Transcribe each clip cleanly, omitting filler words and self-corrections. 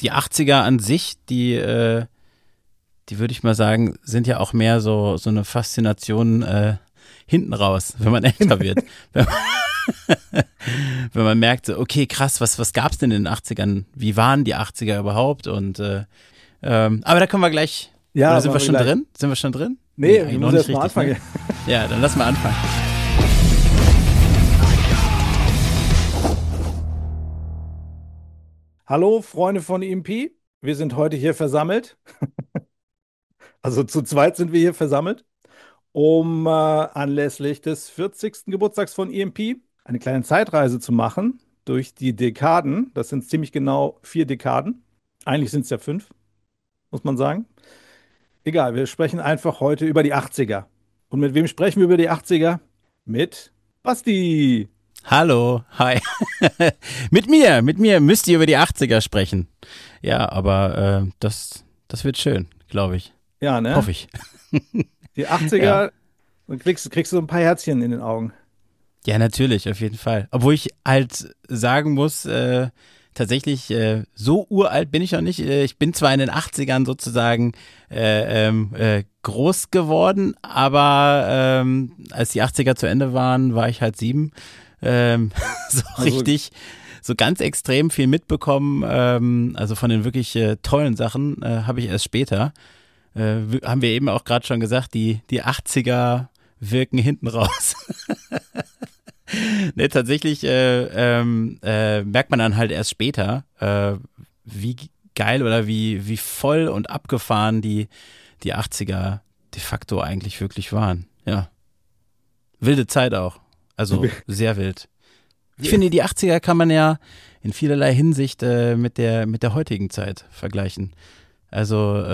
die 80er an sich, die würde ich mal sagen, sind ja auch mehr so eine Faszination hinten raus, wenn man älter wird. Wenn man merkt, so, okay, krass, was gab's denn in den 80ern? Wie waren die 80er überhaupt? Und aber da können wir gleich. Ja, oder sind wir schon drin? Sind wir schon drin? Nee, wir müssen erst mal anfangen. Ne? Ja, dann lass mal anfangen. Hallo, Freunde von EMP. Wir sind heute hier versammelt. Also zu zweit sind wir hier versammelt, um anlässlich des 40. Geburtstags von EMP eine kleine Zeitreise zu machen durch die Dekaden. Das sind ziemlich genau 4 Dekaden. Eigentlich sind es ja 5, muss man sagen. Egal, wir sprechen einfach heute über die 80er. Und mit wem sprechen wir über die 80er? Mit Basti. Hallo, hi. Mit mir müsst ihr über die 80er sprechen. Ja, aber das wird schön, glaube ich. Ja, ne? Hoffe ich. Die 80er, ja. Und kriegst du so ein paar Herzchen in den Augen. Ja, natürlich, auf jeden Fall. Obwohl ich halt sagen muss, tatsächlich, so uralt bin ich noch nicht. Ich bin zwar in den 80ern sozusagen groß geworden, aber als die 80er zu Ende waren, war ich halt 7. Richtig, so ganz extrem viel mitbekommen, also von den wirklich tollen Sachen habe ich erst später. Haben wir eben auch gerade schon gesagt, die 80er wirken hinten raus. Ne, tatsächlich merkt man dann halt erst später, wie geil oder wie voll und abgefahren die 80er de facto eigentlich wirklich waren. Ja. Wilde Zeit auch. Also sehr wild. Ich finde, die 80er kann man ja in vielerlei Hinsicht mit der heutigen Zeit vergleichen. Also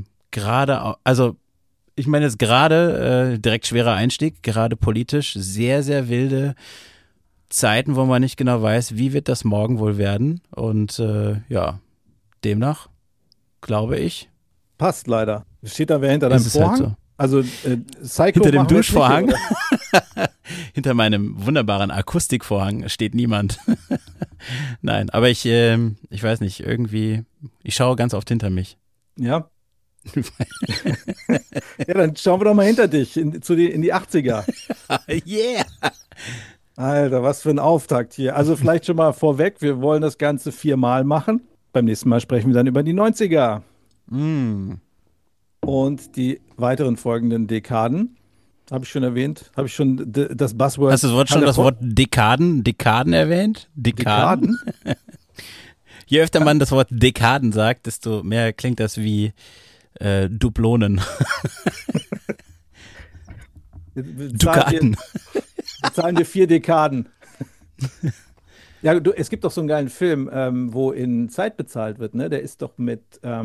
ich meine jetzt gerade, direkt schwerer Einstieg, gerade politisch, sehr, sehr wilde Zeiten, wo man nicht genau weiß, wie wird das morgen wohl werden. Und ja, demnach glaube ich. Passt leider. Steht da wer hinter deinem Vorhang? Halt so. Also Psycho hinter dem Duschvorhang? Nicht, hinter meinem wunderbaren Akustikvorhang steht niemand. Nein, aber ich weiß nicht, irgendwie, ich schaue ganz oft hinter mich. Ja. Ja, dann schauen wir doch mal hinter dich, in die 80er. Yeah! Alter, was für ein Auftakt hier. Also vielleicht schon mal vorweg, wir wollen das Ganze 4-mal machen. Beim nächsten Mal sprechen wir dann über die 90er. Und die weiteren folgenden Dekaden. Habe ich schon erwähnt? Habe ich schon das Buzzword? Hast du das Wort Dekaden erwähnt? Dekaden? Je öfter man das Wort Dekaden sagt, desto mehr klingt das wie Dublonen. Dukaten. Zahlen wir 4 Dekaden. Ja, es gibt doch so einen geilen Film, wo in Zeit bezahlt wird, ne? Der ist doch mit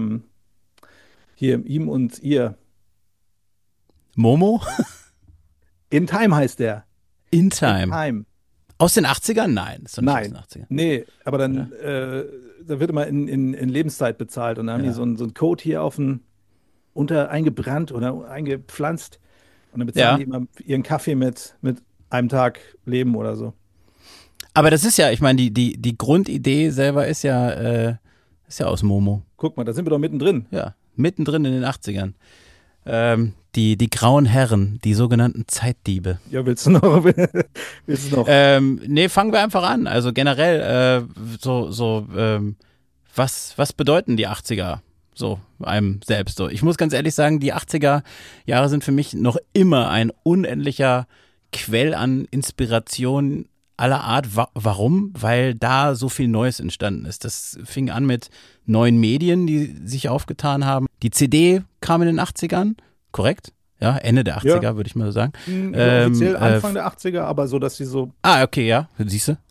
hier ihm und ihr. Momo? In Time heißt der. In Time. In Time. Aus den 80ern? Nein. Ist doch nicht Nein. Aus den 80ern. Nee, aber dann da wird immer in Lebenszeit bezahlt und dann haben die so einen Code hier eingebrannt oder eingepflanzt und dann bezahlen die immer ihren Kaffee mit einem Tag Leben oder so. Aber das ist ja, ich meine, die Grundidee selber ist ja aus Momo. Noch mal, da sind wir doch mittendrin. Ja, mittendrin in den 80ern. Die grauen Herren, die sogenannten Zeitdiebe. Ja, willst du noch? Nee, fangen wir einfach an. Also generell, was bedeuten die 80er so einem selbst so? Ich muss ganz ehrlich sagen, die 80er Jahre sind für mich noch immer ein unendlicher Quell an Inspiration aller Art. Warum? Weil da so viel Neues entstanden ist. Das fing an mit neuen Medien, die sich aufgetan haben. Die CD kam in den 80ern, korrekt? Ja, Ende der 80er, würde ich mal sagen. Offiziell Anfang der 80er, aber so, dass sie so... okay, ja, siehst du.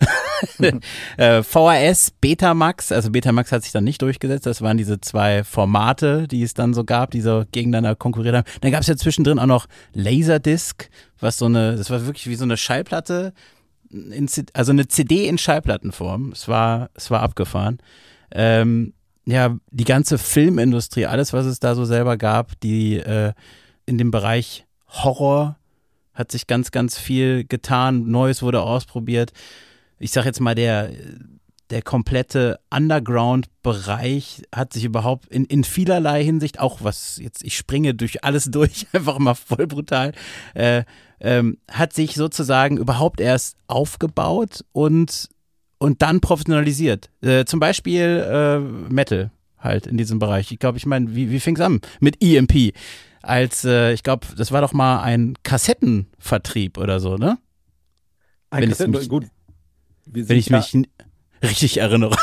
VHS, Betamax, also Betamax hat sich dann nicht durchgesetzt, das waren diese 2 Formate, die es dann so gab, die so gegeneinander konkurriert haben. Dann gab es ja zwischendrin auch noch Laserdisc, das war wirklich wie so eine Schallplatte, also eine CD in Schallplattenform. Es war abgefahren. Ja, die ganze Filmindustrie, alles, was es da so selber gab, die in dem Bereich Horror hat sich ganz, ganz viel getan. Neues wurde ausprobiert. Ich sag jetzt mal, der der komplette Underground-Bereich hat sich überhaupt in vielerlei Hinsicht, auch was jetzt, ich springe durch alles durch, einfach mal voll brutal, hat sich sozusagen überhaupt erst aufgebaut und dann professionalisiert. Zum Beispiel Metal halt in diesem Bereich. Ich glaube, wie fing es an? Mit EMP. Ich glaube, das war doch mal ein Kassettenvertrieb oder so, ne? Ein Kassetten, gut. Wenn ich mich richtig erinnere.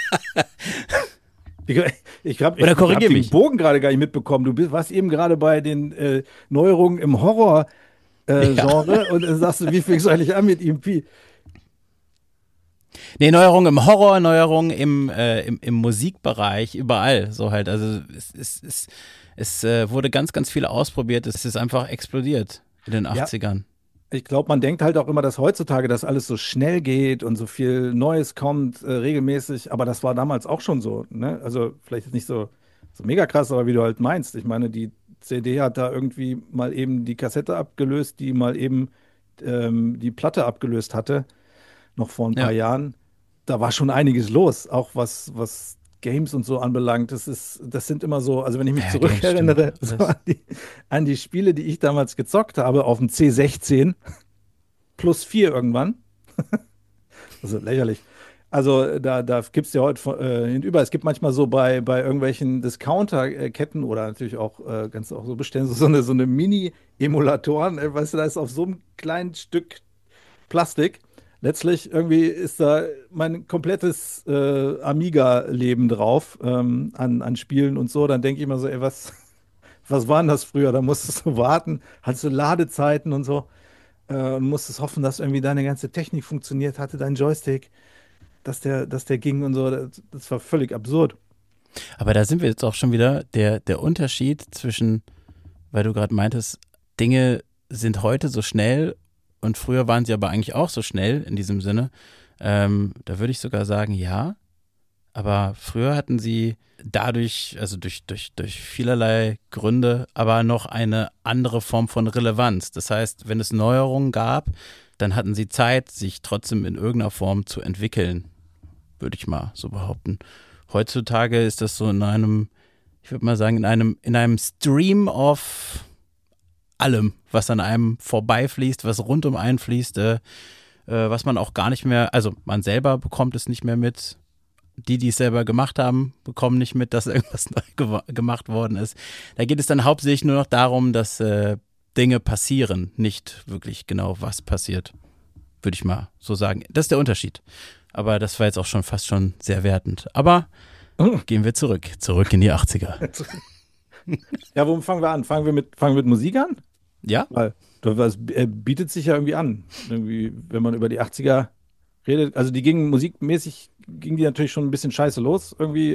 Ich hab korrigiere mich. Den Bogen gerade gar nicht mitbekommen. Warst eben gerade bei den Neuerungen im Horror-Genre und dann sagst du, wie fängst du eigentlich an mit EMP? Nee, Neuerungen im Horror, Neuerungen im Musikbereich, überall so halt. Also es wurde ganz, ganz viel ausprobiert. Es ist einfach explodiert in den 80ern. Ich glaube, man denkt halt auch immer, dass heutzutage das alles so schnell geht und so viel Neues kommt regelmäßig, aber das war damals auch schon so, ne? Also vielleicht ist nicht so mega krass, aber wie du halt meinst. Ich meine, die CD hat da irgendwie mal eben die Kassette abgelöst, die mal eben die Platte abgelöst hatte, noch vor ein paar Jahren. Da war schon einiges los, auch was Games und so anbelangt. Das sind immer so, also wenn ich mich zurückerinnere so an die Spiele, die ich damals gezockt habe, auf dem C16 plus 4 irgendwann. Also lächerlich. Also da gibt es ja heute hinüber. Es gibt manchmal so bei irgendwelchen Discounter-Ketten oder natürlich auch ganz auch so Bestände, so eine Mini-Emulatoren, weißt du, da ist auf so einem kleinen Stück Plastik. Letztlich irgendwie ist da mein komplettes Amiga-Leben drauf an Spielen und so. Dann denke ich immer so, ey, was war denn das früher? Da musstest du warten, hattest du Ladezeiten und so und musstest hoffen, dass irgendwie deine ganze Technik funktioniert hatte, dein Joystick, dass der ging und so. Das war völlig absurd. Aber da sind wir jetzt auch schon wieder, der Unterschied zwischen, weil du gerade meintest, Dinge sind heute so schnell und früher waren sie aber eigentlich auch so schnell in diesem Sinne. Da würde ich sogar sagen, ja. Aber früher hatten sie dadurch, also durch vielerlei Gründe, aber noch eine andere Form von Relevanz. Das heißt, wenn es Neuerungen gab, dann hatten sie Zeit, sich trotzdem in irgendeiner Form zu entwickeln, würde ich mal so behaupten. Heutzutage ist das so ich würde mal sagen, in einem Stream of allem, was an einem vorbeifließt, was rund um einen fließt, was man auch gar nicht mehr, also man selber bekommt es nicht mehr mit. Die es selber gemacht haben, bekommen nicht mit, dass irgendwas neu gemacht worden ist. Da geht es dann hauptsächlich nur noch darum, dass Dinge passieren, nicht wirklich genau, was passiert, würde ich mal so sagen. Das ist der Unterschied. Aber das war jetzt auch schon fast schon sehr wertend. Aber gehen wir zurück in die 80er. Ja, womit fangen wir an? Fangen wir mit Musik an? Ja. Weil das bietet sich ja irgendwie an. Irgendwie, wenn man über die 80er redet. Also musikmäßig ging die natürlich schon ein bisschen scheiße los. Irgendwie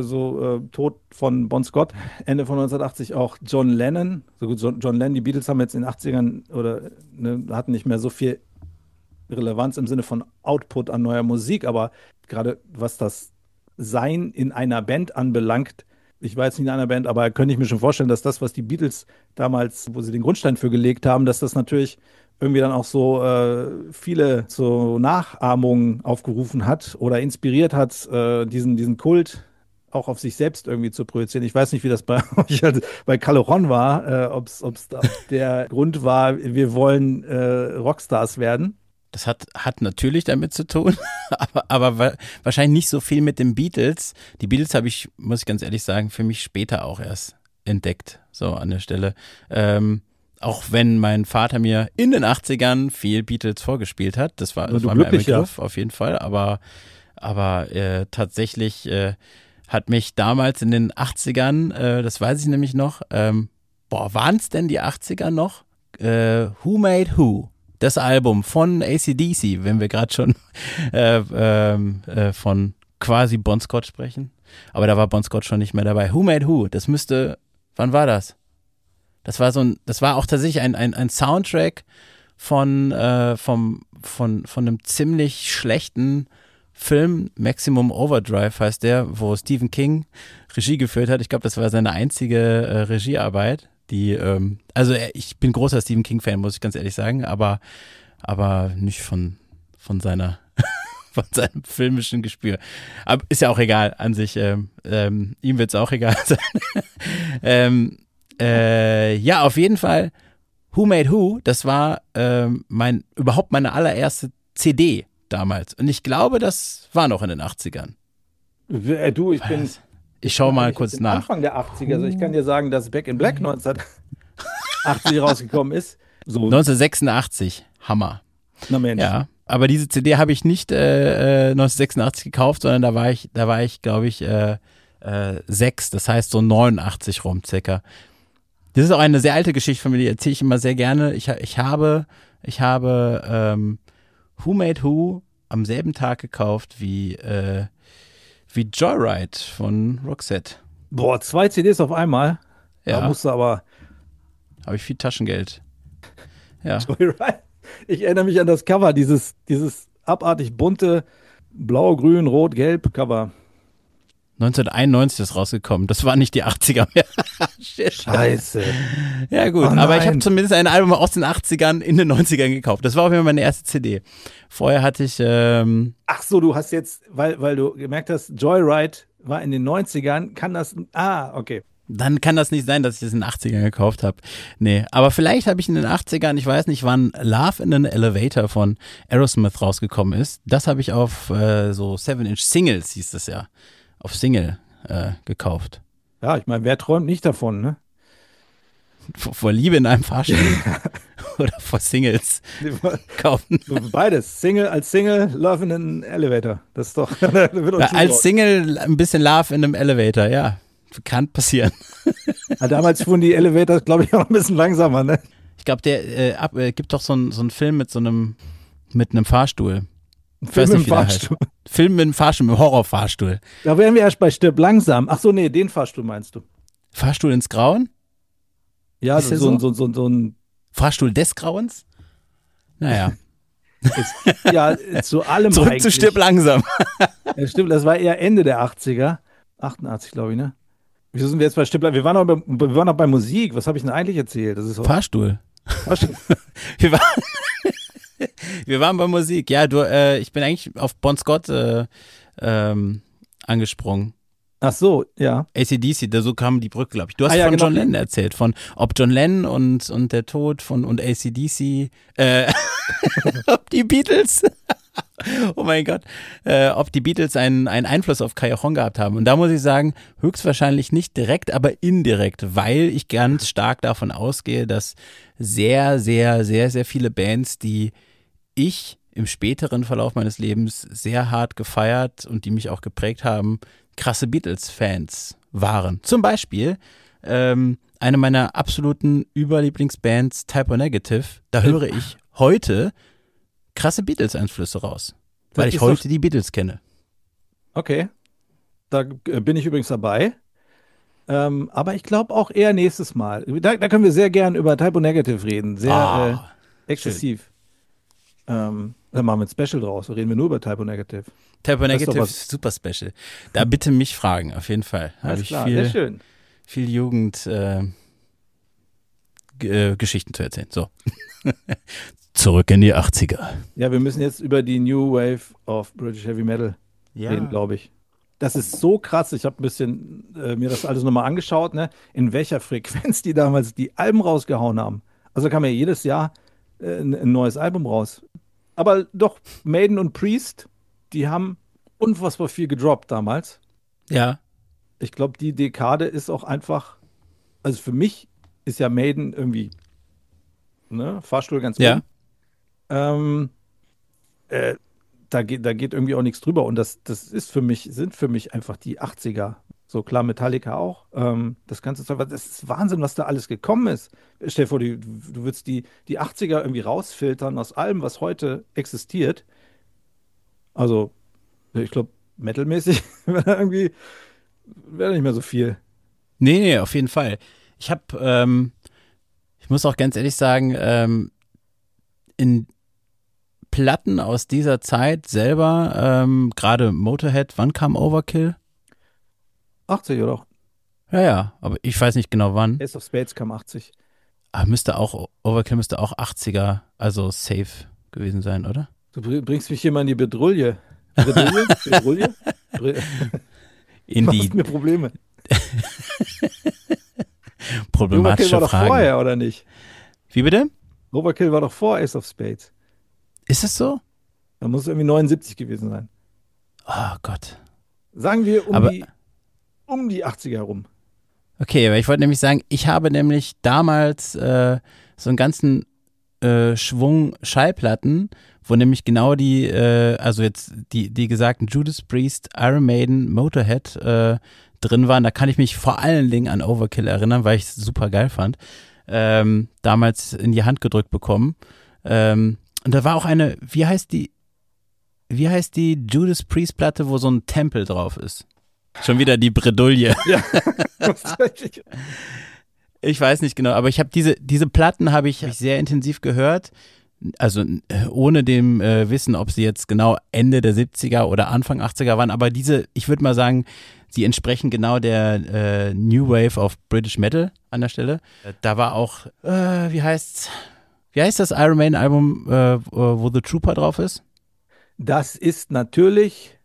Tod von Bon Scott, Ende von 1980 auch John Lennon. So gut, John Lennon, die Beatles haben jetzt in den 80ern hatten nicht mehr so viel Relevanz im Sinne von Output an neuer Musik, aber gerade was das Sein in einer Band anbelangt, ich war jetzt nicht in einer Band, aber könnte ich mir schon vorstellen, dass das, was die Beatles damals, wo sie den Grundstein für gelegt haben, dass das natürlich irgendwie dann auch so viele so Nachahmungen aufgerufen hat oder inspiriert hat, diesen Kult auch auf sich selbst irgendwie zu projizieren. Ich weiß nicht, wie das bei euch bei Callejon war, ob der Grund war, wir wollen Rockstars werden. Das hat natürlich damit zu tun, aber wahrscheinlich nicht so viel mit den Beatles. Die Beatles habe ich, muss ich ganz ehrlich sagen, für mich später auch erst entdeckt, so an der Stelle. Auch wenn mein Vater mir in den 80ern viel Beatles vorgespielt hat, das war mir ein Begriff, auf jeden Fall, aber tatsächlich hat mich damals in den 80ern, das weiß ich nämlich noch, waren es denn die 80er noch? Who Made Who? Das Album von AC/DC, wenn wir gerade schon von quasi Bon Scott sprechen. Aber da war Bon Scott schon nicht mehr dabei. Who Made Who? Das wann war das? Das war auch tatsächlich ein Soundtrack von einem ziemlich schlechten Film, Maximum Overdrive heißt der, wo Stephen King Regie geführt hat. Ich glaube, das war seine einzige Regiearbeit. Ich bin großer Stephen King-Fan, muss ich ganz ehrlich sagen, aber nicht von seiner von seinem filmischen Gespür. Aber ist ja auch egal an sich. Ihm wird es auch egal sein. Ja, auf jeden Fall. Who Made Who, das war überhaupt meine allererste CD damals. Und ich glaube, das war noch in den 80ern. Du, ich schaue mal kurz nach. Anfang der 80er. Also ich kann dir sagen, dass Back in Black 1980 rausgekommen ist. So. 1986. Hammer. Na Mensch. Ja, aber diese CD habe ich nicht 1986 gekauft, sondern da war ich, glaube ich, 6, das heißt so 89 rum circa. Das ist auch eine sehr alte Geschichte von mir, die erzähle ich immer sehr gerne. Ich habe Who Made Who am selben Tag gekauft wie Joyride von Roxette. Boah, 2 CDs auf einmal. Ja. Da musst du aber. Habe ich viel Taschengeld. Ja. Joyride. Ich erinnere mich an das Cover, dieses abartig bunte Blau, Grün, Rot, Gelb Cover. 1991 ist rausgekommen. Das waren nicht die 80er mehr. Scheiße. Ja gut, Oh aber ich habe zumindest ein Album aus den 80ern in den 90ern gekauft. Das war auf jeden Fall meine erste CD. Vorher hatte ich Ach so, du hast jetzt, weil du gemerkt hast, Joyride war in den 90ern, kann das. Okay. Dann kann das nicht sein, dass ich das in den 80ern gekauft habe. Nee, aber vielleicht habe ich in den 80ern, ich weiß nicht, wann Love in an Elevator von Aerosmith rausgekommen ist. Das habe ich auf so 7-Inch Singles, hieß das ja, auf Single gekauft. Ja, ich meine, wer träumt nicht davon, ne? Vor Liebe in einem Fahrstuhl oder vor Singles kaufen. Beides. Als Single, Love in an Elevator. Das ist doch. Als Single ein bisschen Love in einem Elevator, ja. Kann passieren. Ja, damals fuhren die Elevators, glaube ich, auch ein bisschen langsamer, ne? Ich glaube, der gibt doch so einen Film mit einem Fahrstuhl. Film mit dem Fahrstuhl. Film mit einem Fahrstuhl, mit einem Horrorfahrstuhl. Da wären wir erst bei Stirb langsam. Ach so, nee, den Fahrstuhl meinst du. Fahrstuhl ins Grauen? Ja, so ein Fahrstuhl des Grauens? Naja. Ja, zu allem Zurück eigentlich. zu Stirb langsam. Ja, stimmt, das war eher Ende der 80er. 88, glaube ich, ne? Wieso sind wir jetzt bei Stirb langsam? Wir waren noch bei Musik. Was habe ich denn eigentlich erzählt? Das ist Fahrstuhl. Wir waren bei Musik. Ja, ich bin eigentlich auf Bon Scott angesprungen. Ach so, ja. AC/DC, so kam die Brücke, glaube ich. Du hast ja, von genau. John Lennon erzählt, ob John Lennon und der Tod und AC/DC, ob die Beatles, oh mein Gott, ob die Beatles einen Einfluss auf Cajon gehabt haben. Und da muss ich sagen, höchstwahrscheinlich nicht direkt, aber indirekt, weil ich ganz stark davon ausgehe, dass sehr, sehr, sehr, sehr viele Bands, die ich im späteren Verlauf meines Lebens sehr hart gefeiert und die mich auch geprägt haben, krasse Beatles-Fans waren. Zum Beispiel eine meiner absoluten Überlieblingsbands, Type O Negative, da höre ich heute krasse Beatles-Einflüsse raus, weil ich heute die Beatles kenne. Okay, da bin ich übrigens dabei. Aber ich glaube auch eher nächstes Mal. Da können wir sehr gern über Type O Negative reden, sehr exzessiv. Dann machen wir ein Special draus, da reden wir nur über Type O Negative. Type O Negative ist super special. Da bitte mich fragen, auf jeden Fall. Alles klar, sehr schön. Viel Jugend Geschichten zu erzählen. So. Zurück in die 80er. Ja, wir müssen jetzt über die New Wave of British Heavy Metal reden, glaube ich. Das ist so krass. Ich habe ein bisschen mir das alles nochmal angeschaut, ne? In welcher Frequenz die damals die Alben rausgehauen haben. Also da kam ja jedes Jahr ein neues Album raus. Aber doch, Maiden und Priest, die haben unfassbar viel gedroppt damals. Ja. Ich glaube, die Dekade ist auch einfach, also für mich ist ja Maiden irgendwie, ne, Fahrstuhl ganz ja. oben. Da geht irgendwie auch nichts drüber. Und das sind für mich einfach die 80er. So klar, Metallica auch. Das ganze Zeug, das ist Wahnsinn, was da alles gekommen ist. Stell dir vor, du würdest die 80er irgendwie rausfiltern aus allem, was heute existiert. Also, ich glaube, metalmäßig wäre nicht mehr so viel. Nee, auf jeden Fall. Ich muss auch ganz ehrlich sagen, in Platten aus dieser Zeit selber, gerade Motorhead, wann kam Overkill? 80 oder auch? Ja, aber ich weiß nicht genau wann. Ace of Spades kam 80. Overkill müsste auch 80er, also safe gewesen sein, oder? Du bringst mich hier mal in die Bedrulle. Bredouille? Bredouille? In die Machst mir Probleme. Overkill problematische war doch Fragen. vorher, oder nicht? Wie bitte? Overkill war doch vor Ace of Spades. Ist es so? Da muss es irgendwie 79 gewesen sein. Oh Gott. Sagen wir Aber um die 80er herum. okay, aber ich wollte nämlich sagen, ich habe nämlich damals so einen ganzen Schwung Schallplatten, wo nämlich genau die, also jetzt die gesagten Judas Priest, Iron Maiden, Motorhead drin waren. Da kann ich mich vor allen Dingen an Overkill erinnern, weil ich es super geil fand. Damals in die Hand gedrückt bekommen. Und da war auch eine, wie heißt die Judas Priest Platte, wo so ein Tempel drauf ist? Schon wieder die Bredouille. Ja. Ich weiß nicht genau, aber ich habe diese Platten habe ich sehr intensiv gehört. Also ohne dem Wissen, ob sie jetzt genau Ende der 70er oder Anfang 80er waren, aber ich würde mal sagen, sie entsprechen genau der New Wave of British Metal an der Stelle. Da war auch, wie heißt das Iron Maiden Album, wo The Trooper drauf ist? Das ist natürlich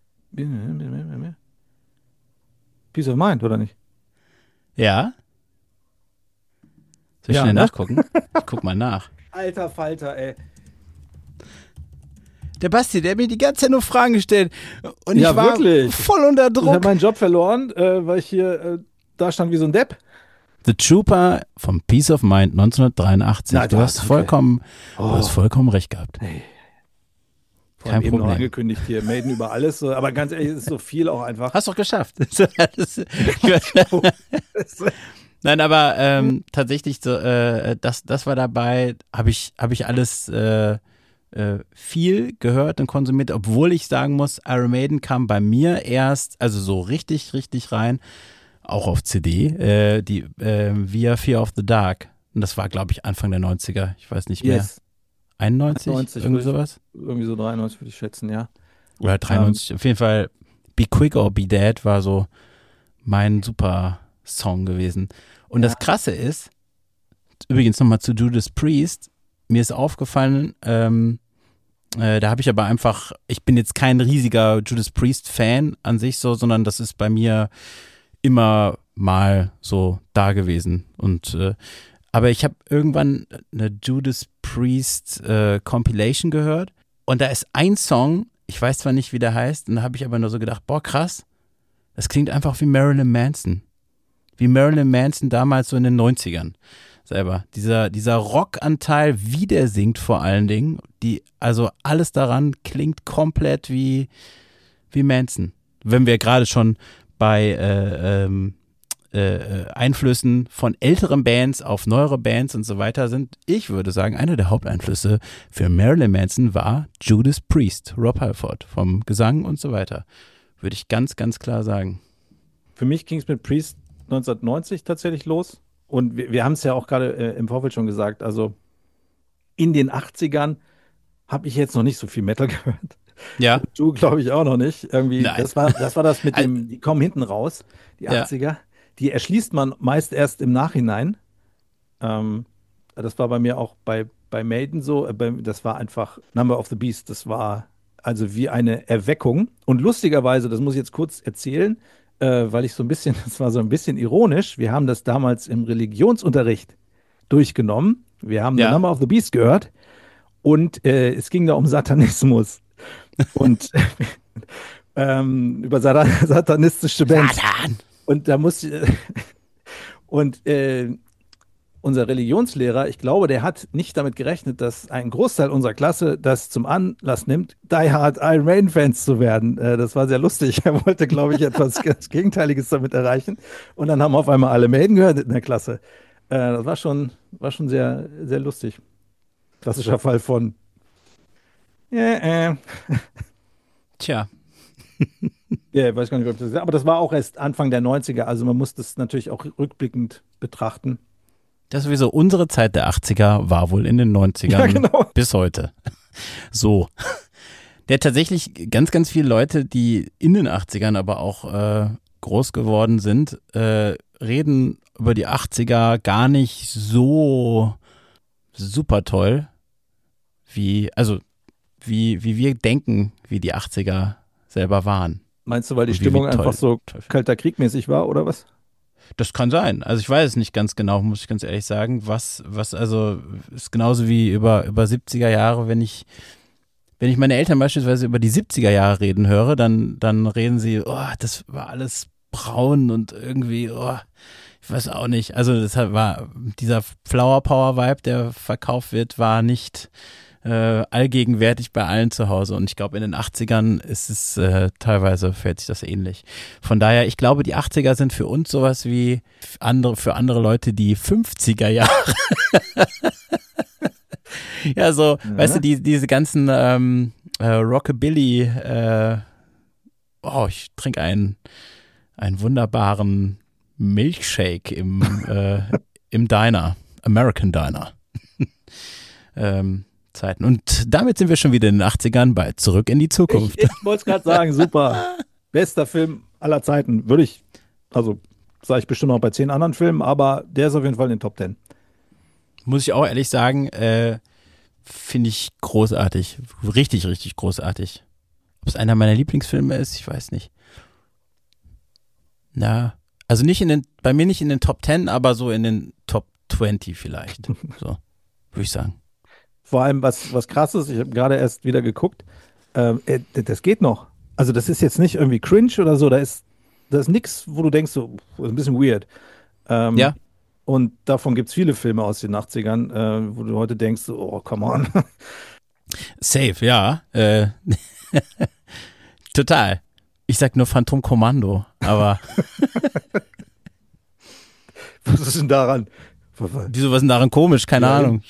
Peace of Mind, oder nicht? Ja. Soll ich Ja, schnell ne? nachgucken? Ich guck mal nach. Alter Falter, ey. Der Basti, der hat mir die ganze Zeit nur Fragen gestellt und ich Ja, war wirklich. voll unter Ich habe Druck. meinen Job verloren, weil ich hier da stand wie so ein Depp. The Trooper vom Peace of Mind 1983. Na, Du hast danke. vollkommen recht gehabt. Vor allem Kein eben noch Problem. angekündigt hier, Maiden über alles. So, aber ganz ehrlich, es ist so viel auch einfach. Hast doch geschafft. Nein, aber tatsächlich so, das war dabei, habe ich alles viel gehört und konsumiert, obwohl ich sagen muss, Iron Maiden kam bei mir erst, also so richtig rein, auch auf CD, die via Fear of the Dark. Und das war, glaube ich, Anfang der 90er, ich weiß nicht mehr. Yes. 91? 91 irgendwie sowas? Irgendwie so 93 würde ich schätzen, ja. Oder 93. Auf jeden Fall Be Quick or Be Dead war so mein super Song gewesen. Und das Krasse ist, übrigens nochmal zu Judas Priest, mir ist aufgefallen, da habe ich aber einfach, ich bin jetzt kein riesiger Judas Priest-Fan an sich so, sondern das ist bei mir immer mal so da gewesen. Und aber ich habe irgendwann eine Judas Priest Compilation gehört und da ist ein Song, ich weiß zwar nicht, wie der heißt, und da habe ich aber nur so gedacht, boah, krass, das klingt einfach wie Marilyn Manson. Wie Marilyn Manson damals so in den 90ern selber. Dieser Rockanteil, wie der singt vor allen Dingen, also alles daran klingt komplett wie Manson. Wenn wir gerade schon bei Einflüssen von älteren Bands auf neuere Bands und so weiter sind. Ich würde sagen, einer der Haupteinflüsse für Marilyn Manson war Judas Priest, Rob Halford, vom Gesang und so weiter. Würde ich ganz, ganz klar sagen. Für mich ging es mit Priest 1990 tatsächlich los. Und wir haben es ja auch gerade im Vorfeld schon gesagt, also in den 80ern habe ich jetzt noch nicht so viel Metal gehört. Ja. Du, glaube ich, auch noch nicht. Irgendwie, Nein. das war das mit dem, die kommen hinten raus, die 80er. Die erschließt man meist erst im Nachhinein. Das war bei mir auch bei Maiden so. Das war einfach Number of the Beast. Das war also wie eine Erweckung. Und lustigerweise, das muss ich jetzt kurz erzählen, weil ich so ein bisschen, das war so ein bisschen ironisch. Wir haben das damals im Religionsunterricht durchgenommen. Wir haben The Number of the Beast gehört und es ging da um Satanismus und über satanistische Bands. Satan! Und da musste unser Religionslehrer, ich glaube, der hat nicht damit gerechnet, dass ein Großteil unserer Klasse das zum Anlass nimmt, Die Hard Iron Maiden Fans zu werden. Das war sehr lustig. Er wollte, glaube ich, etwas ganz Gegenteiliges damit erreichen. Und dann haben auf einmal alle Maiden gehört in der Klasse. Das war schon sehr, sehr lustig. Klassischer Fall von Tja. Ja, ich weiß gar nicht, ob das, aber das war auch erst Anfang der 90er, also man muss das natürlich auch rückblickend betrachten. Das sowieso, unsere Zeit der 80er war wohl in den 90ern Ja, genau. bis heute. So. Der tatsächlich ganz, ganz viele Leute, die in den 80ern aber auch groß geworden sind, reden über die 80er gar nicht so super toll, wie wir denken, wie die 80er selber waren. Meinst du, weil die Und Stimmung toll, einfach so toll. kalter Kriegmäßig war, oder was? Das kann sein. Also ich weiß es nicht ganz genau, muss ich ganz ehrlich sagen. Also ist genauso wie über 70er Jahre, wenn ich meine Eltern beispielsweise über die 70er Jahre reden höre, dann reden sie, oh, das war alles braun und irgendwie, oh, ich weiß auch nicht. Also deshalb war dieser Flower Power Vibe, der verkauft wird, war nicht allgegenwärtig bei allen zu Hause. Und ich glaube, in den 80ern ist es teilweise fällt sich das ähnlich. Von daher, ich glaube, die 80er sind für uns sowas wie für andere Leute die 50er Jahre. Ja, so, weißt du, diese ganzen Rockabilly, ich trinke einen wunderbaren Milkshake im Diner, American Diner. Zeiten. Und damit sind wir schon wieder in den 80ern bei Zurück in die Zukunft. Ich wollte es gerade sagen, super. Bester Film aller Zeiten, sage ich bestimmt noch bei 10 anderen Filmen, aber der ist auf jeden Fall in den Top 10. Muss ich auch ehrlich sagen, finde ich großartig. Richtig, richtig großartig. Ob es einer meiner Lieblingsfilme ist, ich weiß nicht. Na, also bei mir nicht in den Top 10, aber so in den Top 20 vielleicht. So, würde ich sagen. Vor allem, was krass ist, ich habe gerade erst wieder geguckt, das geht noch. Also das ist jetzt nicht irgendwie cringe oder so, da ist nichts, wo du denkst, so, das ist ein bisschen weird. Ja. Und davon gibt es viele Filme aus den 80ern, wo du heute denkst, so, oh, come on. Safe, ja. Total. Ich sag nur Phantom Kommando, aber Was ist denn daran? wieso, was ist denn daran komisch? Keine Ja, Ahnung.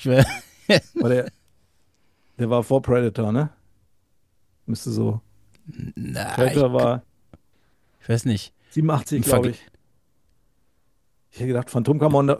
Der war vor Predator, ne? Müsste so. Predator war ich weiß nicht. 87, glaube ich. Ich hätte gedacht, Phantom Commando.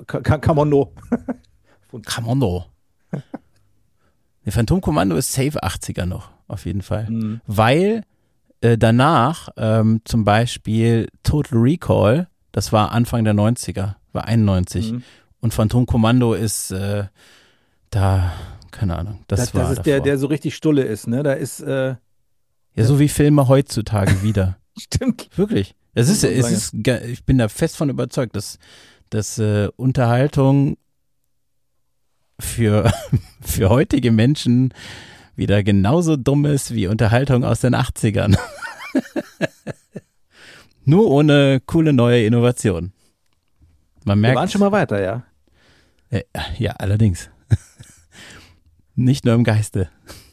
Kommando. Der Phantom Kommando ist safe 80er noch, auf jeden Fall. Mhm. Weil danach zum Beispiel Total Recall, das war Anfang der 90er, war 91. Mhm. Und Phantom Kommando ist da, keine Ahnung. Das ist der, der so richtig stulle ist, ne? Da ist. Ja, so wie Filme heutzutage wieder. Stimmt. Wirklich. Ich bin da fest von überzeugt, dass Unterhaltung für heutige Menschen wieder genauso dumm ist wie Unterhaltung aus den 80ern. Nur ohne coole neue Innovation. Man merkt. Wir waren schon mal weiter, ja. Ja, allerdings. Nicht nur im Geiste.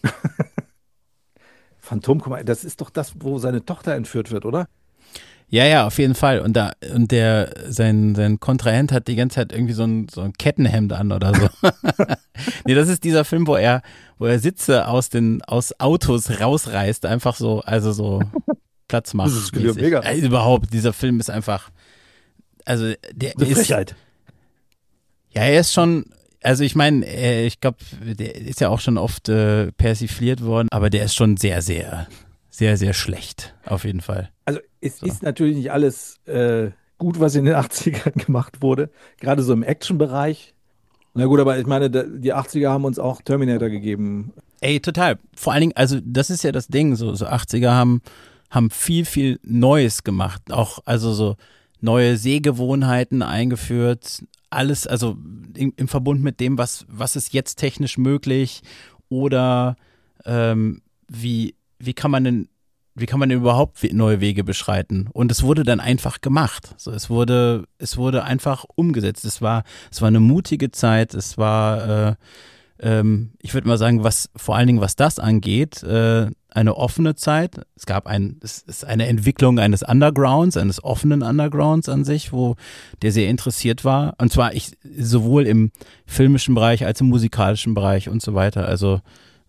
Phantom Commando, das ist doch das, wo seine Tochter entführt wird, oder? Ja, auf jeden Fall. Und sein Kontrahent hat die ganze Zeit irgendwie so ein Kettenhemd an oder so. Nee, das ist dieser Film, wo er Sitze aus Autos rausreißt, einfach so, also so Platz macht. Das ist mega. Überhaupt, dieser Film ist einfach, also der Eine ist. Frechheit. Ja, er ist schon, also ich meine, ich glaube, der ist ja auch schon oft persifliert worden, aber der ist schon sehr, sehr, sehr, sehr schlecht, auf jeden Fall. Also es ist natürlich nicht alles gut, was in den 80ern gemacht wurde, gerade so im Action-Bereich. Na gut, aber ich meine, die 80er haben uns auch Terminator gegeben. Ey, total. Vor allen Dingen, also das ist ja das Ding, so 80er haben viel, viel Neues gemacht, auch also so neue Sehgewohnheiten eingeführt, alles, also im Verbund mit dem, was ist jetzt technisch möglich oder wie kann man denn überhaupt neue Wege beschreiten? Und es wurde dann einfach gemacht. So, es wurde einfach umgesetzt. Es war eine mutige Zeit. Es war, ich würde mal sagen, vor allen Dingen was das angeht, eine offene Zeit. Es ist eine Entwicklung eines Undergrounds, eines offenen Undergrounds an sich, wo der sehr interessiert war. Und zwar sowohl im filmischen Bereich als im musikalischen Bereich und so weiter. Also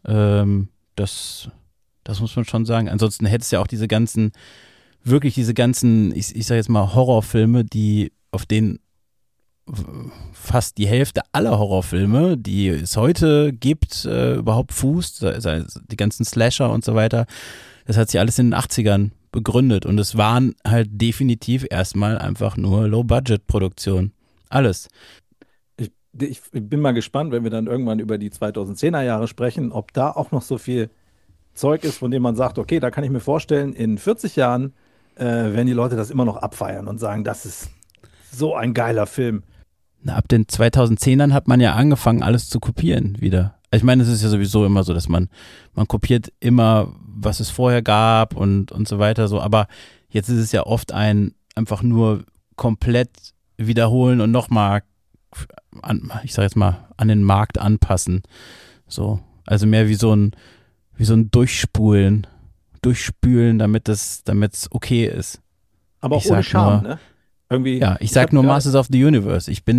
das muss man schon sagen. Ansonsten hätte es ja auch diese ganzen, ich sag jetzt mal Horrorfilme, auf denen fast die Hälfte aller Horrorfilme, die es heute gibt, überhaupt fußt, die ganzen Slasher und so weiter, das hat sich alles in den 80ern begründet und es waren halt definitiv erstmal einfach nur Low-Budget-Produktionen. Alles. Ich bin mal gespannt, wenn wir dann irgendwann über die 2010er Jahre sprechen, ob da auch noch so viel Zeug ist, von dem man sagt, okay, da kann ich mir vorstellen, in 40 Jahren werden die Leute das immer noch abfeiern und sagen, das ist so ein geiler Film. Na, ab den 2010ern hat man ja angefangen, alles zu kopieren wieder. Also ich meine, es ist ja sowieso immer so, dass man kopiert immer, was es vorher gab und so weiter so, aber jetzt ist es ja oft einfach nur komplett wiederholen und nochmal, ich sag jetzt mal, an den Markt anpassen. So, also mehr wie so ein Durchspülen, damit es okay ist. Aber auch Ich ohne sag Charme, nur, ne? Irgendwie, Ja, ich sag nur Masters of the Universe. Ich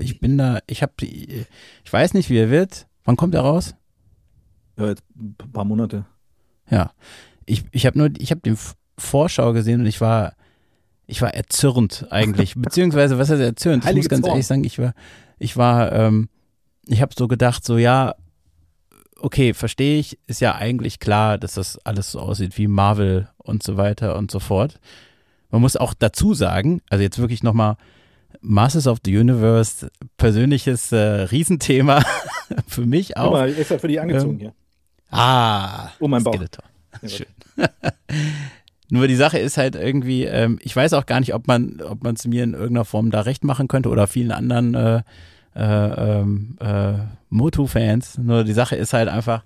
weiß nicht, wie er wird. Wann kommt er raus? ja, jetzt ein paar Monate. Ja. Ich habe den Vorschau gesehen und ich war erzürnt eigentlich. Beziehungsweise, was heißt erzürnt? Ich muss ganz ehrlich sagen, ich habe so gedacht, so ja, okay, verstehe ich, ist ja eigentlich klar, dass das alles so aussieht wie Marvel und so weiter und so fort. Man muss auch dazu sagen, also jetzt wirklich nochmal Masters of the Universe, persönliches Riesenthema für mich auch. Guck mal, extra für die angezogen hier. Oh mein Bauch. Skeletor. Schön. Nur die Sache ist halt irgendwie, ich weiß auch gar nicht, ob man es mir in irgendeiner Form da recht machen könnte oder vielen anderen Motu-Fans. Nur die Sache ist halt einfach,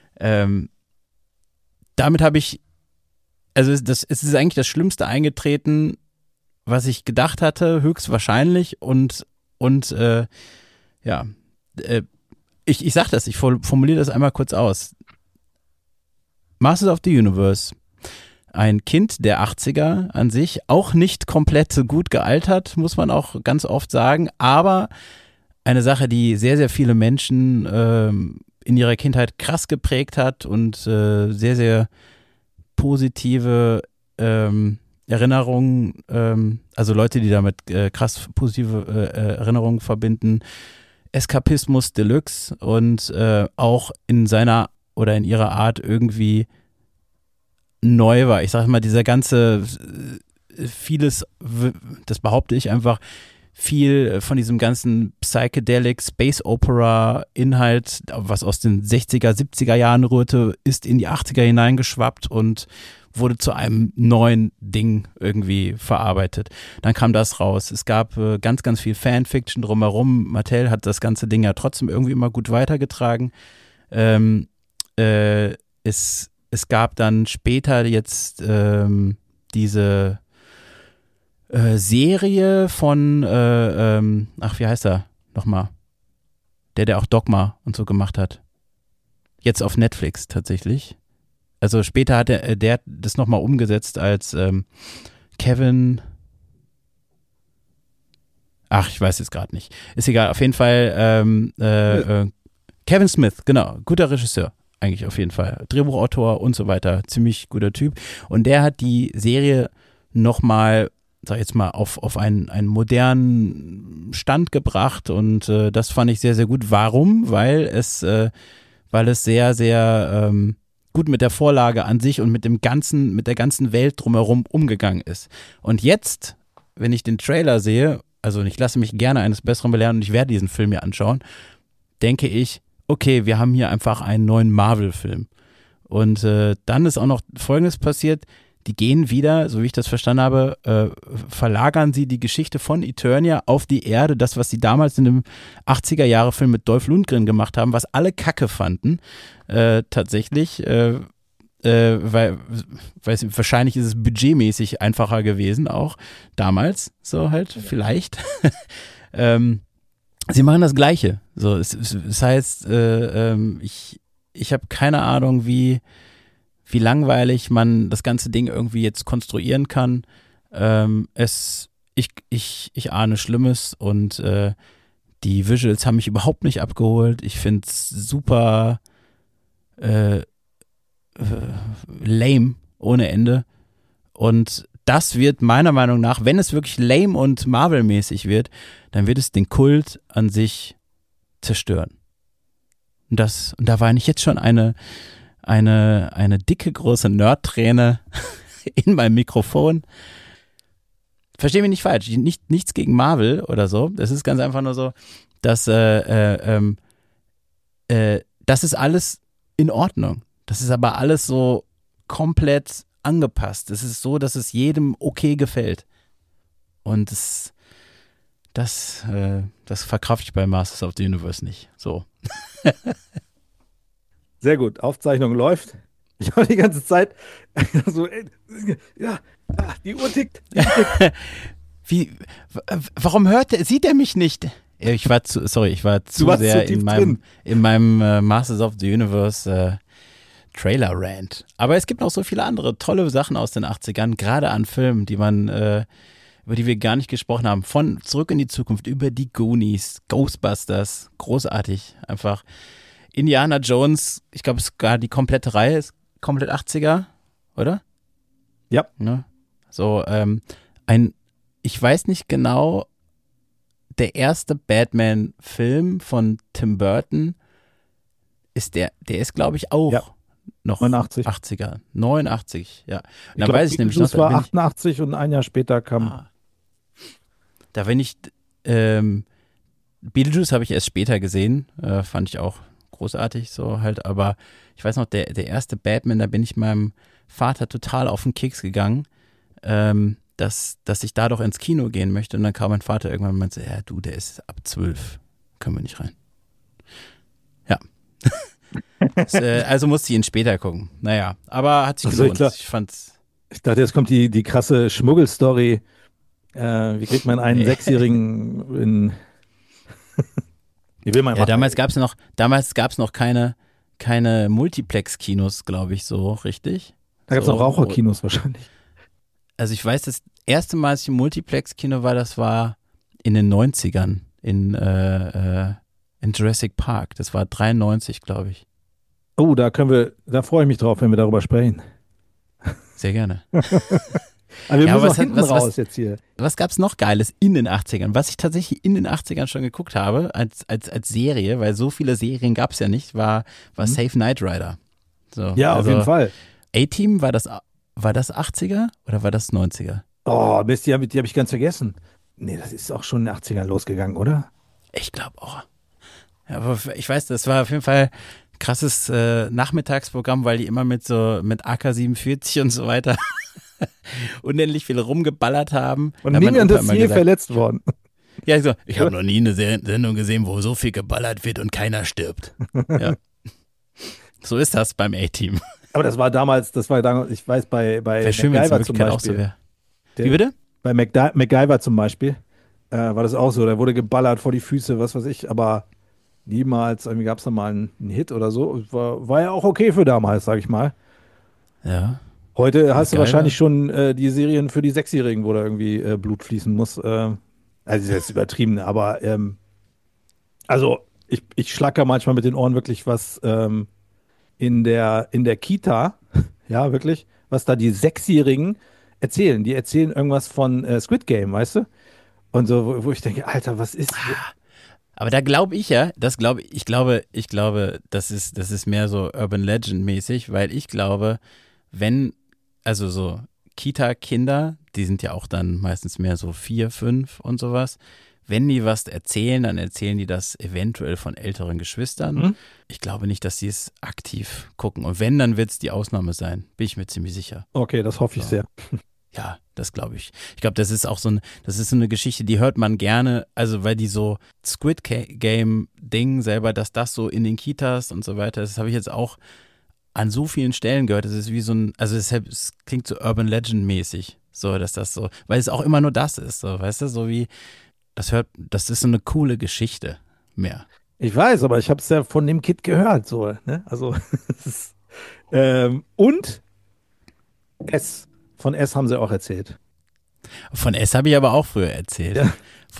damit habe ich, also es ist eigentlich das Schlimmste eingetreten, was ich gedacht hatte, höchstwahrscheinlich ich sag das, ich formuliere das einmal kurz aus. Masters of the Universe, ein Kind der 80er an sich, auch nicht komplett gut gealtert, muss man auch ganz oft sagen, aber eine Sache, die sehr, sehr viele Menschen in ihrer Kindheit krass geprägt hat und sehr, sehr positive Erinnerungen, also Leute, die damit krass positive Erinnerungen verbinden, Eskapismus Deluxe und auch in seiner oder in ihrer Art irgendwie neu war. Ich sag mal, dieser ganze vieles, das behaupte ich einfach, viel von diesem ganzen Psychedelic Space Opera Inhalt, was aus den 60er, 70er Jahren rührte, ist in die 80er hineingeschwappt und wurde zu einem neuen Ding irgendwie verarbeitet. Dann kam das raus. Es gab ganz, ganz viel Fanfiction drumherum. Mattel hat das ganze Ding ja trotzdem irgendwie immer gut weitergetragen. Es gab dann später jetzt diese Serie von, wie heißt er nochmal? Der auch Dogma und so gemacht hat. Jetzt auf Netflix tatsächlich. Also später hat der das nochmal umgesetzt als Kevin. Ich weiß jetzt gerade nicht. Ist egal, auf jeden Fall Kevin Smith, genau, guter Regisseur. Eigentlich auf jeden Fall. Drehbuchautor und so weiter. Ziemlich guter Typ. Und der hat die Serie nochmal, sag ich jetzt mal, auf einen modernen Stand gebracht und das fand ich sehr, sehr gut. Warum? Weil es sehr, sehr gut mit der Vorlage an sich und mit der ganzen Welt drumherum umgegangen ist. Und jetzt, wenn ich den Trailer sehe, also ich lasse mich gerne eines Besseren belehren und ich werde diesen Film mir anschauen, denke ich, okay, wir haben hier einfach einen neuen Marvel-Film. Und dann ist auch noch Folgendes passiert, die gehen wieder, so wie ich das verstanden habe, verlagern sie die Geschichte von Eternia auf die Erde, das, was sie damals in dem 80er-Jahre-Film mit Dolph Lundgren gemacht haben, was alle Kacke fanden, tatsächlich, weil wahrscheinlich ist es budgetmäßig einfacher gewesen, auch damals, so halt, vielleicht. Sie machen das Gleiche. So, es heißt, ich habe keine Ahnung, wie langweilig man das ganze Ding irgendwie jetzt konstruieren kann. Ich ahne Schlimmes und die Visuals haben mich überhaupt nicht abgeholt. Ich finde es super lame ohne Ende. Und das wird meiner Meinung nach, wenn es wirklich lame und Marvel-mäßig wird, dann wird es den Kult an sich zerstören. Und da weine ich jetzt schon eine dicke, große Nerd-Träne in meinem Mikrofon. Versteh mich nicht falsch, nichts gegen Marvel oder so. Das ist ganz einfach nur so, dass das ist alles in Ordnung. Das ist aber alles so komplett angepasst. Es ist so, dass es jedem okay gefällt. Und das verkrafte ich bei Masters of the Universe nicht. So. Sehr gut, Aufzeichnung läuft. Ich habe die ganze Zeit so, ja, die Uhr tickt. Warum sieht er mich nicht? Ich war zu sehr tief in meinem Masters of the Universe Trailer-Rant. Aber es gibt noch so viele andere tolle Sachen aus den 80ern, gerade an Filmen, über die wir gar nicht gesprochen haben. Von Zurück in die Zukunft, über die Goonies, Ghostbusters, großartig. Einfach Indiana Jones, ich glaube sogar die komplette Reihe ist komplett 80er, oder? Ja. Ne? So, ich weiß nicht genau, der erste Batman-Film von Tim Burton der ist, glaube ich, auch noch 89. 80er. 89, ja. Ich glaub, weiß ich nämlich noch. Das war 88 und ein Jahr später kam. Da bin ich, Beetlejuice habe ich erst später gesehen, fand ich auch großartig so halt, aber ich weiß noch, der erste Batman, da bin ich meinem Vater total auf den Keks gegangen, dass ich da doch ins Kino gehen möchte, und dann kam mein Vater irgendwann und meinte, ja du, der ist ab 12, können wir nicht rein. Ja. Also musste ich ihn später gucken. Naja, aber hat sich gelohnt. Ich dachte, jetzt kommt die krasse Schmuggelstory. Wie kriegt man einen Sechsjährigen in Wie will man ja, damals gab es noch keine Multiplex-Kinos, glaube ich, so richtig. Da gab es auch Raucherkinos wahrscheinlich. Also ich weiß, das erste Mal, als ich im Multiplex-Kino war, das war in den 90ern in Jurassic Park. Das war 93, glaube ich. Oh, da freue ich mich drauf, wenn wir darüber sprechen. Sehr gerne. Aber wir müssen noch hinten raus jetzt hier. Was gab es noch Geiles in den 80ern? Was ich tatsächlich in den 80ern schon geguckt habe, als Serie, weil so viele Serien gab es ja nicht, war Save Knight Rider. So, ja, auf jeden Fall. A-Team, war das 80er oder war das 90er? Oh, Mist, die hab ich ganz vergessen. Nee, das ist auch schon in den 80ern losgegangen, oder? Ich glaube auch. Ja, aber ich weiß, das war auf jeden Fall ein krasses Nachmittagsprogramm, weil die immer mit AK-47 und so weiter unendlich viel rumgeballert haben. Und niemand ist je verletzt worden. Ja, ich habe noch nie eine Sendung gesehen, wo so viel geballert wird und keiner stirbt. Ja. So ist das beim A-Team. Aber das war damals, ich weiß, bei MacGyver zum Beispiel. Wie bitte? Bei MacGyver zum Beispiel war das auch so. Da wurde geballert vor die Füße, was weiß ich, aber niemals, irgendwie gab es da mal einen Hit oder so. War ja auch okay für damals, sag ich mal. Ja. Heute hast du wahrscheinlich schon die Serien für die Sechsjährigen, wo da irgendwie Blut fließen muss. Also ist jetzt übertrieben, aber also ich schlacker manchmal mit den Ohren wirklich, was in der Kita, ja wirklich, was da die Sechsjährigen erzählen. Die erzählen irgendwas von Squid Game, weißt du? Und so, wo ich denke, Alter, was ist... Aber da glaube ich ich glaube, das ist mehr so Urban Legend mäßig, weil ich glaube, also so Kita-Kinder, die sind ja auch dann meistens mehr so 4, 5 und sowas. Wenn die was erzählen, dann erzählen die das eventuell von älteren Geschwistern. Mhm. Ich glaube nicht, dass sie es aktiv gucken. Und wenn, dann wird es die Ausnahme sein. Bin ich mir ziemlich sicher. Okay, das hoffe ich sehr. Ja, das glaube ich. Ich glaube, das ist auch so eine Geschichte, die hört man gerne, also weil die so Squid Game-Ding selber, dass das so in den Kitas und so weiter, das habe ich jetzt auch an so vielen Stellen gehört. Das ist wie so es klingt so Urban Legend-mäßig, so, dass das so, weil es auch immer nur das ist, so, weißt du, so wie, das ist so eine coole Geschichte mehr. Ich weiß, aber ich habe es ja von dem Kid gehört, so, ne? Also, und von S haben sie auch erzählt. Von S habe ich aber auch früher erzählt. Ja.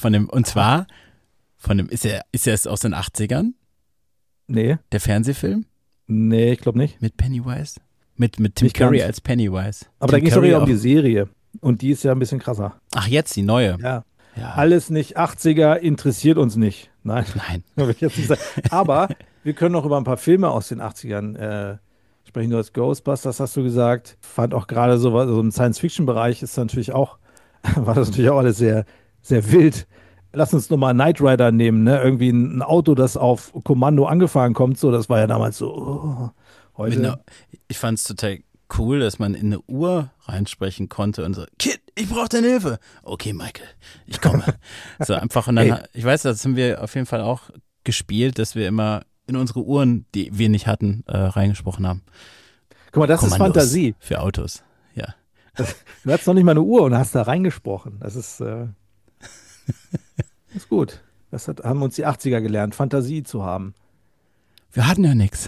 Ist er aus den 80ern? Nee. Der Fernsehfilm? Nee, ich glaube nicht. Mit Pennywise? Mit Tim Curry als Pennywise. Aber da ging es doch eher um die Serie. Und die ist ja ein bisschen krasser. Ach, jetzt die neue? Ja. Alles nicht 80er, interessiert uns nicht. Nein. Will ich jetzt nicht sagen. Aber wir können noch über ein paar Filme aus den 80ern sprechen. Du hast Ghostbusters, hast du gesagt. Fand auch gerade so im Science-Fiction-Bereich war das natürlich auch alles sehr, sehr wild. Lass uns nochmal Knight Rider nehmen, ne? Irgendwie ein Auto, das auf Kommando angefahren kommt, so, das war ja damals so, Heute, Ich fand es total cool, dass man in eine Uhr reinsprechen konnte und so, Kid, ich brauche deine Hilfe. Okay, Michael, ich komme. So einfach und dann, ich weiß, das haben wir auf jeden Fall auch gespielt, dass wir immer in unsere Uhren, die wir nicht hatten, reingesprochen haben. guck mal, das ist Kommandos Fantasie. für Autos, ja. Du hattest noch nicht mal eine Uhr und hast da reingesprochen. Das ist gut. Haben uns die 80er gelernt, Fantasie zu haben. Wir hatten ja nichts.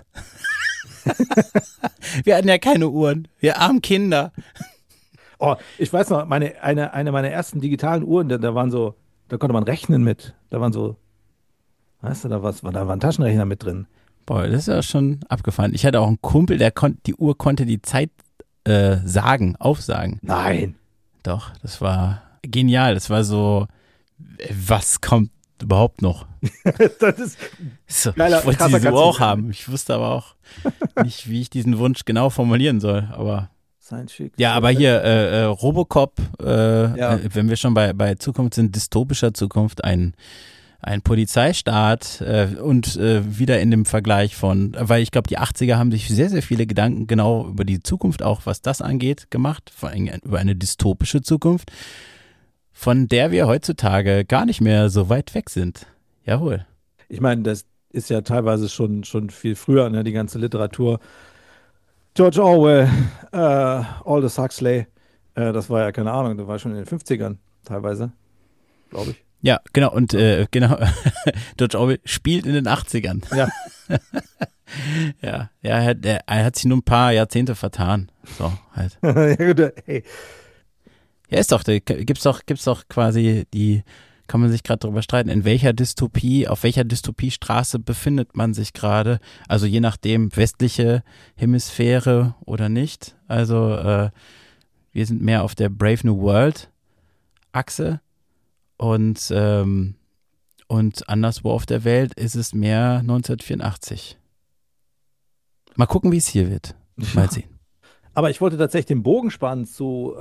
Wir hatten ja keine Uhren. Wir armen Kinder. Oh, ich weiß noch, eine meiner ersten digitalen Uhren, da waren so, da konnte man rechnen mit. Da waren so, weißt du, da war ein Taschenrechner mit drin. Boah, das ist ja schon abgefahren. Ich hatte auch einen Kumpel, die Uhr konnte die Zeit aufsagen. Nein. Doch, das war genial. Das war so, was kommt überhaupt noch? Das ist So, geiler, ich wollte krasser diese Uhr kann's auch nicht haben. Ich wusste aber auch nicht, wie ich diesen Wunsch genau formulieren soll. Aber Science Fiction. ja, aber hier Robocop, Ja. wenn wir schon bei Zukunft sind, dystopischer Zukunft, ein Polizeistaat und wieder in dem Vergleich von, weil ich glaube, die 80er haben sich sehr, sehr viele Gedanken genau über die Zukunft, auch was das angeht, gemacht, vor allem über eine dystopische Zukunft, von der wir heutzutage gar nicht mehr so weit weg sind. Jawohl. Ich meine, das ist ja teilweise schon viel früher, ne, die ganze Literatur. George Orwell, Aldous Huxley, das war ja keine Ahnung, das war schon in den 50ern teilweise, glaube ich. Ja, genau, und genau, George Orwell spielt in den 80ern. Ja. Ja, er hat sich nur ein paar Jahrzehnte vertan. So, halt. Ja, gut, hey. Ja, ist doch, gibt's doch quasi kann man sich gerade darüber streiten, auf welcher Dystopiestraße befindet man sich gerade, also je nachdem, westliche Hemisphäre oder nicht, also wir sind mehr auf der Brave New World Achse und anderswo auf der Welt ist es mehr 1984. Mal gucken, wie es hier wird. Mal sehen. Aber ich wollte tatsächlich den Bogen spannen zu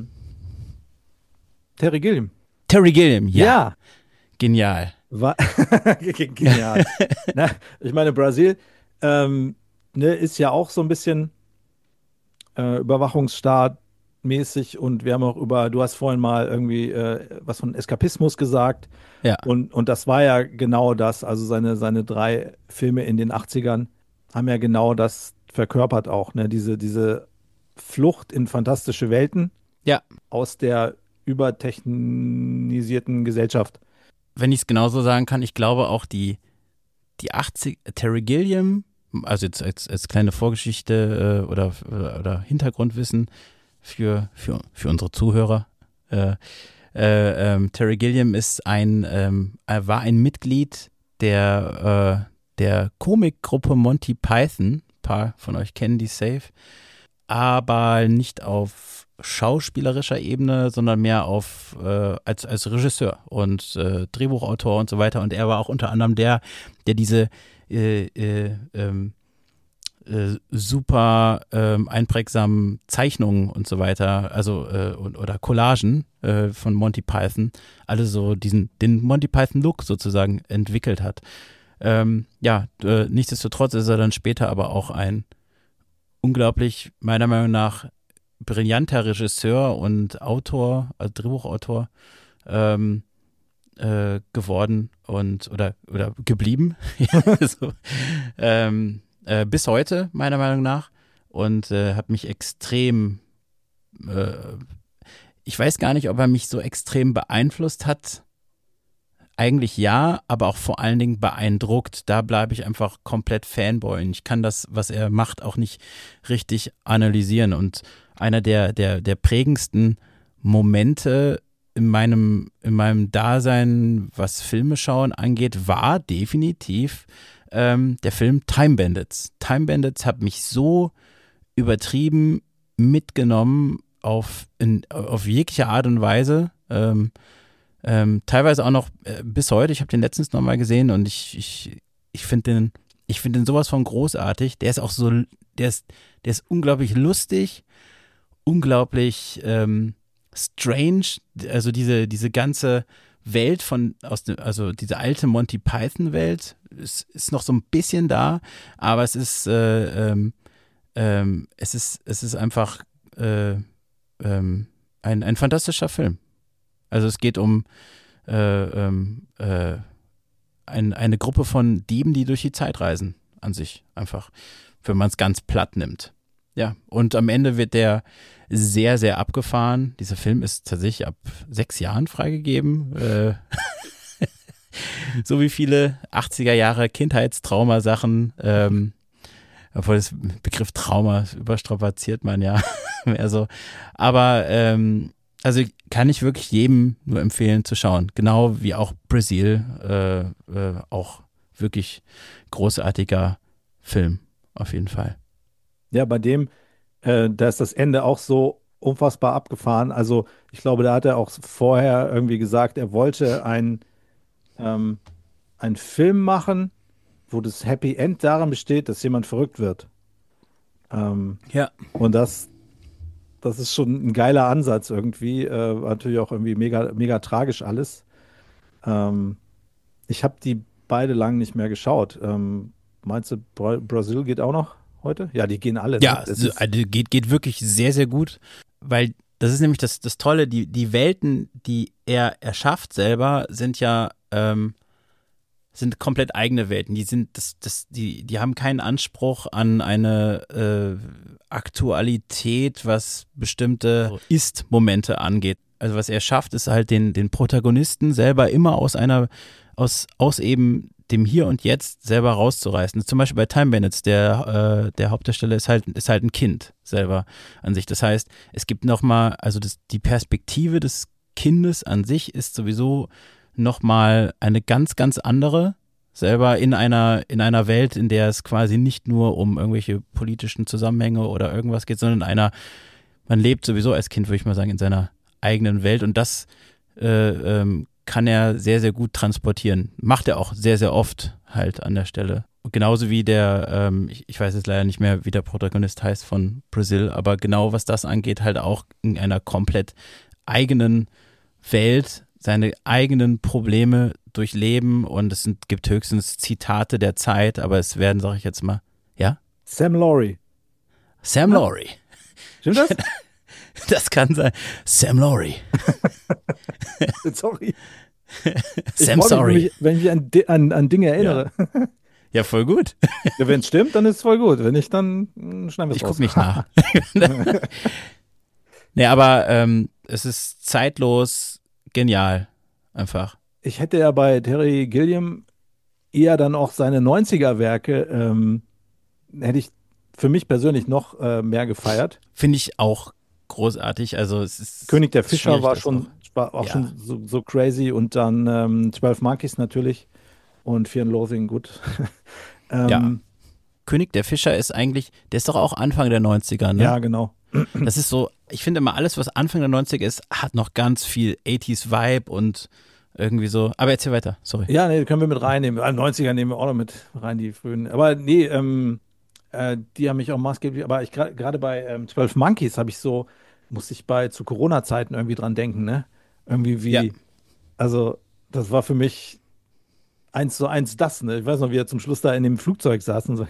Terry Gilliam. Terry Gilliam, ja. Ja. Genial. Genial. Na, ich meine, Brasil ne, ist ja auch so ein bisschen Überwachungsstaat mäßig und wir haben auch du hast vorhin mal irgendwie was von Eskapismus gesagt Ja. und das war ja genau das, also seine drei Filme in den 80ern haben ja genau das verkörpert auch, ne, diese Flucht in fantastische Welten Ja. aus der übertechnisierten Gesellschaft. Wenn ich es genauso sagen kann, ich glaube auch die 80, Terry Gilliam, also jetzt als kleine Vorgeschichte oder Hintergrundwissen für unsere Zuhörer. Terry Gilliam war ein Mitglied der Comicgruppe Monty Python. Ein paar von euch kennen die safe. Aber nicht auf schauspielerischer Ebene, sondern mehr als Regisseur und Drehbuchautor und so weiter. Und er war auch unter anderem der diese super einprägsamen Zeichnungen und so weiter, also oder Collagen von Monty Python, alle so den Monty Python Look sozusagen entwickelt hat. Nichtsdestotrotz ist er dann später aber auch ein unglaublich, meiner Meinung nach, brillanter Regisseur und Autor, also Drehbuchautor geworden oder geblieben. So. Bis heute, meiner Meinung nach. Und hat mich extrem, ich weiß gar nicht, ob er mich so extrem beeinflusst hat. Eigentlich ja, aber auch vor allen Dingen beeindruckt. Da bleibe ich einfach komplett Fanboy. Und ich kann das, was er macht, auch nicht richtig analysieren. Und einer der prägendsten Momente in meinem Dasein, was Filme schauen angeht, war definitiv der Film Time Bandits. Time Bandits hat mich so übertrieben mitgenommen auf jegliche Art und Weise. Teilweise auch noch bis heute. Ich habe den letztens nochmal gesehen und ich finde den sowas von großartig. Der ist auch so, der ist unglaublich lustig, unglaublich strange. Also diese ganze Welt also diese alte Monty Python Welt ist noch so ein bisschen da, aber es ist es ist einfach ein fantastischer Film. Also es geht um eine Gruppe von Dieben, die durch die Zeit reisen, an sich einfach, wenn man es ganz platt nimmt. Ja, und am Ende wird der sehr, sehr abgefahren. Dieser Film ist tatsächlich ab 6 Jahren freigegeben. So wie viele 80er Jahre Kindheitstraumasachen, obwohl das Begriff Trauma überstrapaziert man ja mehr so. Aber also kann ich wirklich jedem nur empfehlen zu schauen. Genau wie auch Brazil, auch wirklich großartiger Film, auf jeden Fall. Ja, bei dem, da ist das Ende auch so unfassbar abgefahren. Also ich glaube, da hat er auch vorher irgendwie gesagt, er wollte ähm, einen Film machen, wo das Happy End darin besteht, dass jemand verrückt wird. Ja. Und das ist schon ein geiler Ansatz irgendwie. Natürlich auch irgendwie mega, mega tragisch alles. Ähm, Ich habe die beide lang nicht mehr geschaut. Meinst du, Brasil geht auch noch heute? Ja, die gehen alle, ne? Ja, also geht wirklich sehr, sehr gut, weil das ist nämlich das Tolle, die Welten, die er erschafft selber, sind ja sind komplett eigene Welten. Die haben keinen Anspruch an eine Aktualität, was bestimmte Ist-Momente angeht. Also was er schafft, ist halt den Protagonisten selber immer aus eben dem Hier und Jetzt selber rauszureißen. Zum Beispiel bei Time Bandits, der Hauptdarsteller ist halt ein Kind selber an sich. Das heißt, es gibt nochmal, also die Perspektive des Kindes an sich ist sowieso nochmal eine ganz, ganz andere, selber in einer Welt, in der es quasi nicht nur um irgendwelche politischen Zusammenhänge oder irgendwas geht, sondern man lebt sowieso als Kind, würde ich mal sagen, in seiner eigenen Welt, und das kann er sehr, sehr gut transportieren. Macht er auch sehr, sehr oft halt an der Stelle. Und genauso wie ich weiß jetzt leider nicht mehr, wie der Protagonist heißt von Brazil, aber genau was das angeht, halt auch in einer komplett eigenen Welt seine eigenen Probleme durchleben, und gibt höchstens Zitate der Zeit, aber es werden, sag ich jetzt mal, ja? Sam Laurie. Sam Laurie. Stimmt das? Das kann sein. Sam Laurie. Sorry. Sam Ich freue Sorry. mich, wenn ich mich an Dinge erinnere. Ja, voll gut. Ja, wenn es stimmt, dann ist es voll gut. Wenn nicht, dann schneiden wir es Ich raus. gucke nicht nach. Nee, aber es ist zeitlos genial. Einfach. Ich hätte ja bei Terry Gilliam eher dann auch seine 90er-Werke, hätte ich für mich persönlich noch mehr gefeiert. Finde ich auch großartig. Also es ist König der Fischer schwierig, war das schon, war auch Ja. schon so crazy, und dann 12 Monkeys natürlich und Fear and Loathing, gut. Ja. König der Fischer ist eigentlich, der ist doch auch Anfang der 90er, ne? Ja, genau. Das ist so, ich finde immer, alles, was Anfang der 90er ist, hat noch ganz viel 80s Vibe und irgendwie so. Aber erzähl weiter, sorry. Ja, nee, können wir mit reinnehmen. 90er nehmen wir auch noch mit rein, die frühen. Aber nee, die haben mich auch maßgeblich, aber ich gerade bei 12 Monkeys musste ich zu Corona-Zeiten irgendwie dran denken, ne? Irgendwie Ja. Also das war für mich 1:1 das, ne? Ich weiß noch, wie er zum Schluss da in dem Flugzeug saß und so.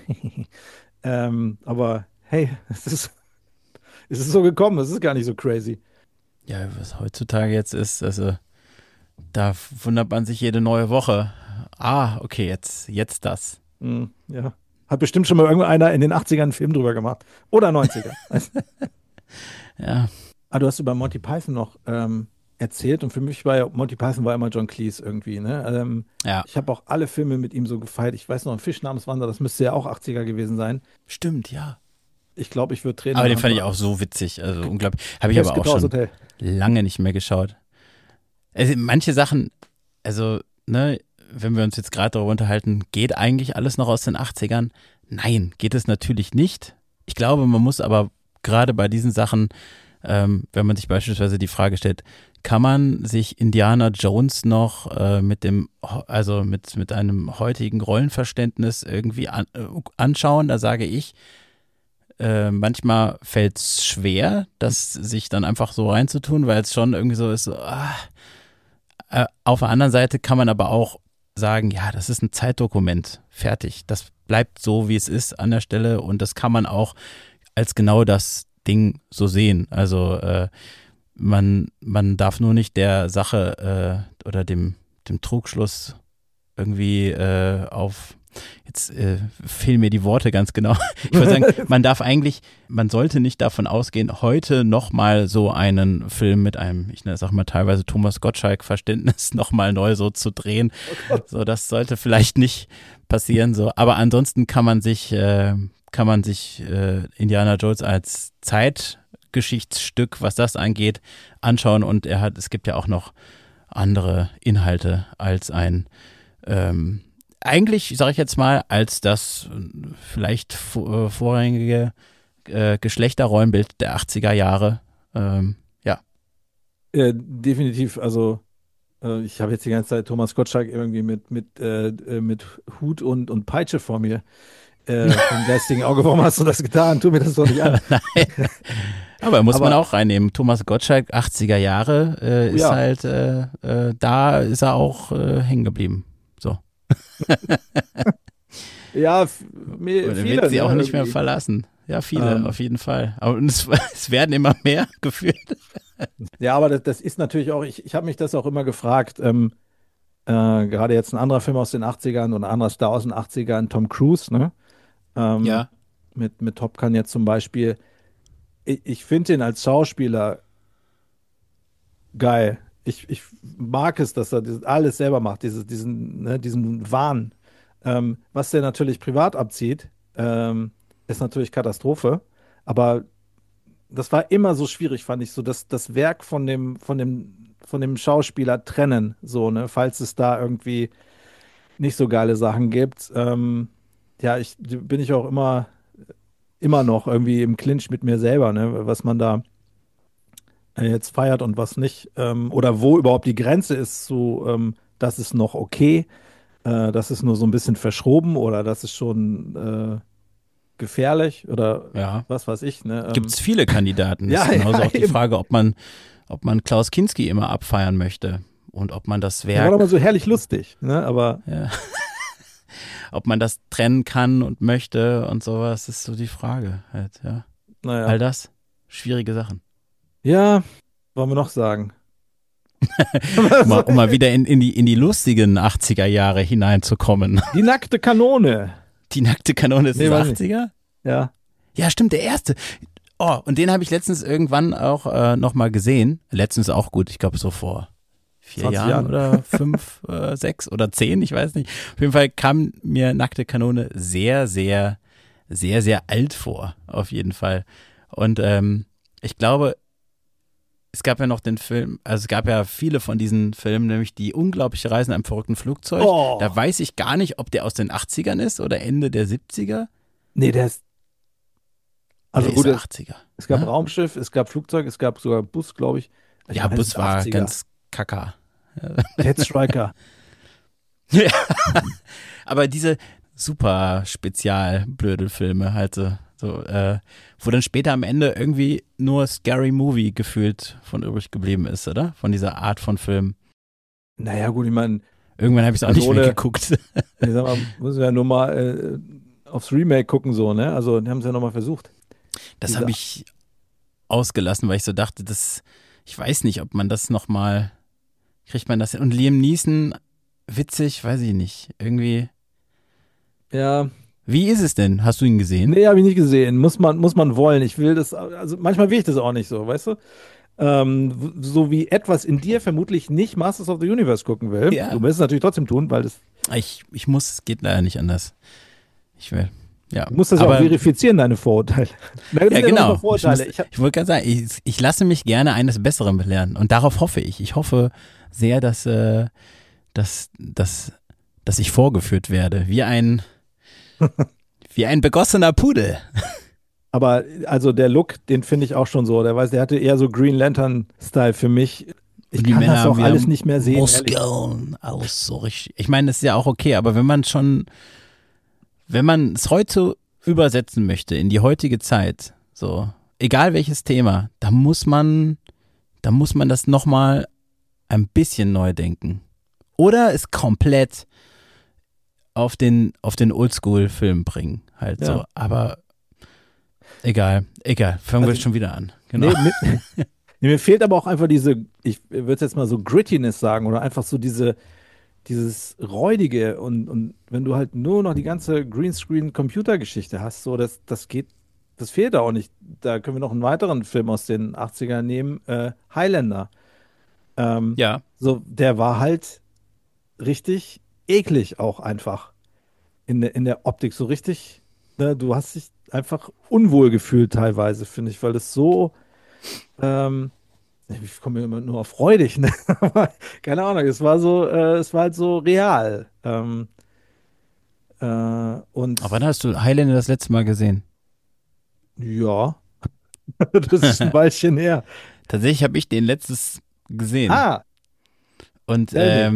Aber hey, es ist so gekommen, es ist gar nicht so crazy. Ja, was heutzutage jetzt ist, also da wundert man sich jede neue Woche. Ah, okay, jetzt das. Ja. Hat bestimmt schon mal irgendeiner in den 80ern einen Film drüber gemacht. Oder 90er. Ja. Du hast über Monty Python noch erzählt, und für mich war ja Monty Python war immer John Cleese irgendwie, ne? Ja. Ich habe auch alle Filme mit ihm so gefeiert. Ich weiß noch, ein Fisch namens Wanda, das müsste ja auch 80er gewesen sein. Stimmt, ja. Ich glaube, ich würde Tränen. Aber den fand ich auch so witzig, also unglaublich. Habe ich aber auch schon Hotel. lange nicht mehr geschaut. Also manche Sachen, also, ne, wenn wir uns jetzt gerade darüber unterhalten, geht eigentlich alles noch aus den 80ern? Nein, geht es natürlich nicht. Ich glaube, man muss aber gerade bei diesen Sachen, wenn man sich beispielsweise die Frage stellt, kann man sich Indiana Jones noch mit einem heutigen Rollenverständnis irgendwie anschauen? Da sage ich, manchmal fällt es schwer, das sich dann einfach so reinzutun, weil es schon irgendwie so ist, auf der anderen Seite kann man aber auch sagen, ja, das ist ein Zeitdokument, fertig. Das bleibt so, wie es ist an der Stelle, und das kann man auch als genau das Ding so sehen. Also man darf nur nicht der Sache oder dem Trugschluss irgendwie jetzt fehlen mir die Worte ganz genau. Ich würde sagen, man sollte nicht davon ausgehen, heute nochmal so einen Film mit einem, ich sag mal teilweise Thomas Gottschalk-Verständnis nochmal neu so zu drehen. So, das sollte vielleicht nicht passieren, so. Aber ansonsten kann man sich Indiana Jones als Zeitgeschichtsstück, was das angeht, anschauen, und es gibt ja auch noch andere Inhalte als eigentlich, sage ich jetzt mal, als das vielleicht vorrangige Geschlechterrollenbild der 80er Jahre. Ja. Definitiv, also ich habe jetzt die ganze Zeit Thomas Gottschalk irgendwie mit Hut und Peitsche vor mir. Im geistigen Auge, warum hast du das getan? Tu mir das doch nicht an. Nein. Aber muss man auch reinnehmen. Thomas Gottschalk, 80er Jahre, ist halt, da ist er auch hängen geblieben. So. Ja, Oder viele. wird sie auch ne, nicht mehr irgendwie. verlassen. Ja, viele, auf jeden Fall. Aber es werden immer mehr geführt. Ja, aber das ist natürlich auch, ich habe mich das auch immer gefragt, gerade jetzt ein anderer Film aus den 80ern und ein anderer Star aus den 80ern, Tom Cruise, ne? Ähm, Ja, mit Top Gun jetzt zum Beispiel. Ich finde ihn als Schauspieler geil. Ich mag es, dass er alles selber macht, diesen Wahn. Was der natürlich privat abzieht, ist natürlich Katastrophe. Aber das war immer so schwierig, fand ich, so das Werk von dem Schauspieler trennen, so, ne, falls es da irgendwie nicht so geile Sachen gibt. Ja, bin ich auch immer noch irgendwie im Clinch mit mir selber, ne, was man da jetzt feiert und was nicht, oder wo überhaupt die Grenze ist zu, das ist noch okay, das ist nur so ein bisschen verschroben oder das ist schon gefährlich oder ja. was weiß ich, ne? Gibt es viele Kandidaten. Ja, Ist genauso ja, auch die eben. Frage, ob man Klaus Kinski immer abfeiern möchte und ob man das Der war doch mal Werk, so herrlich lustig, ne? Aber ja, ob man das trennen kann und möchte und sowas, ist so die Frage halt, ja. naja. All das, schwierige Sachen. Ja, wollen wir noch sagen? Um mal wieder in die lustigen 80er Jahre hineinzukommen. Die nackte Kanone. Die nackte Kanone ist Nee, das weiß nicht. 80er? Ja. Ja, stimmt, der erste. Oh, und den habe ich letztens irgendwann auch nochmal gesehen. Letztens auch gut, ich glaube so vor 4 20 Jahren Jahren. oder 5, 6 oder 10, ich weiß nicht. Auf jeden Fall kam mir Nackte Kanone sehr, sehr, sehr, sehr alt vor, auf jeden Fall. Und ich glaube, es gab ja noch den Film, also es gab ja viele von diesen Filmen, nämlich die unglaubliche Reise in einem verrückten Flugzeug. Oh. Da weiß ich gar nicht, ob der aus den 80ern ist oder Ende der 70er. Nee, der ist. Also Oder gut, ist er 80er? es gab Ne? Raumschiff, es gab Flugzeug, es gab sogar Bus, glaube ich. Ich Ja, meine, es Bus ist war 80er. ganz kacker. Jet Striker. Ja. Aber diese super Spezial-Blödelfilme halt so, wo dann später am Ende irgendwie nur Scary Movie gefühlt von übrig geblieben ist, oder? Von dieser Art von Film. Naja, gut, ich meine, Irgendwann habe ich es auch nicht mehr Kanone. geguckt. ich sag mal, müssen wir ja nur mal aufs Remake gucken, so, ne? Also, die haben es ja nochmal versucht. Das Diese- habe ich ausgelassen, weil ich so dachte, ich weiß nicht, ob man das nochmal, kriegt man das hin? Und Liam Neeson, witzig, weiß ich nicht. Irgendwie, Ja, wie ist es denn? Hast du ihn gesehen? nee, habe ich nicht gesehen. Muss man wollen. Ich will das, also manchmal will ich das auch nicht so, weißt du? So wie etwas in dir vermutlich nicht Masters of the Universe gucken will. Ja. Du wirst es natürlich trotzdem tun, weil Ich muss, es geht leider nicht anders. Ich will, ja. du musst das ja auch verifizieren, deine Vorurteile. Na, das Ja, sind ja noch genau. mal Vorurteile. Ich wollte gerade sagen, ich lasse mich gerne eines Besseren belehren. Und darauf hoffe ich. Ich hoffe sehr, dass ich vorgeführt werde. Wie ein begossener Pudel. Aber also der Look, den finde ich auch schon so. Der hatte eher so Green Lantern-Style für mich. Ich Die kann Männer das haben auch wieder alles nicht mehr sehen. Ehrlich. Muskeln aus, so richtig. Ich meine, das ist ja auch okay, aber wenn man es heute übersetzen möchte in die heutige Zeit, so, egal welches Thema, da muss man das nochmal ein bisschen neu denken. Oder es komplett auf den Oldschool-Film bringen, halt Ja. so. Aber Egal. Fangen wir Also, schon wieder an. Genau. Mir fehlt aber auch einfach diese, ich würde jetzt mal so Grittiness sagen oder einfach so dieses Räudige und wenn du halt nur noch die ganze Greenscreen-Computergeschichte hast, so das fehlt da auch nicht. Da können wir noch einen weiteren Film aus den 80ern nehmen, Highlander. Ähm, Ja. so, der war halt richtig eklig auch einfach in der Optik, so richtig, ne, du hast dich einfach unwohl gefühlt teilweise, finde ich, weil das so, ähm, ich komme immer nur auf freudig, ne? Aber keine Ahnung, es war halt so real. Und Aber wann hast du Highlander das letzte Mal gesehen? ja, das ist ein Weilchen her. Tatsächlich habe ich den letztes gesehen. Ah, Und tell me.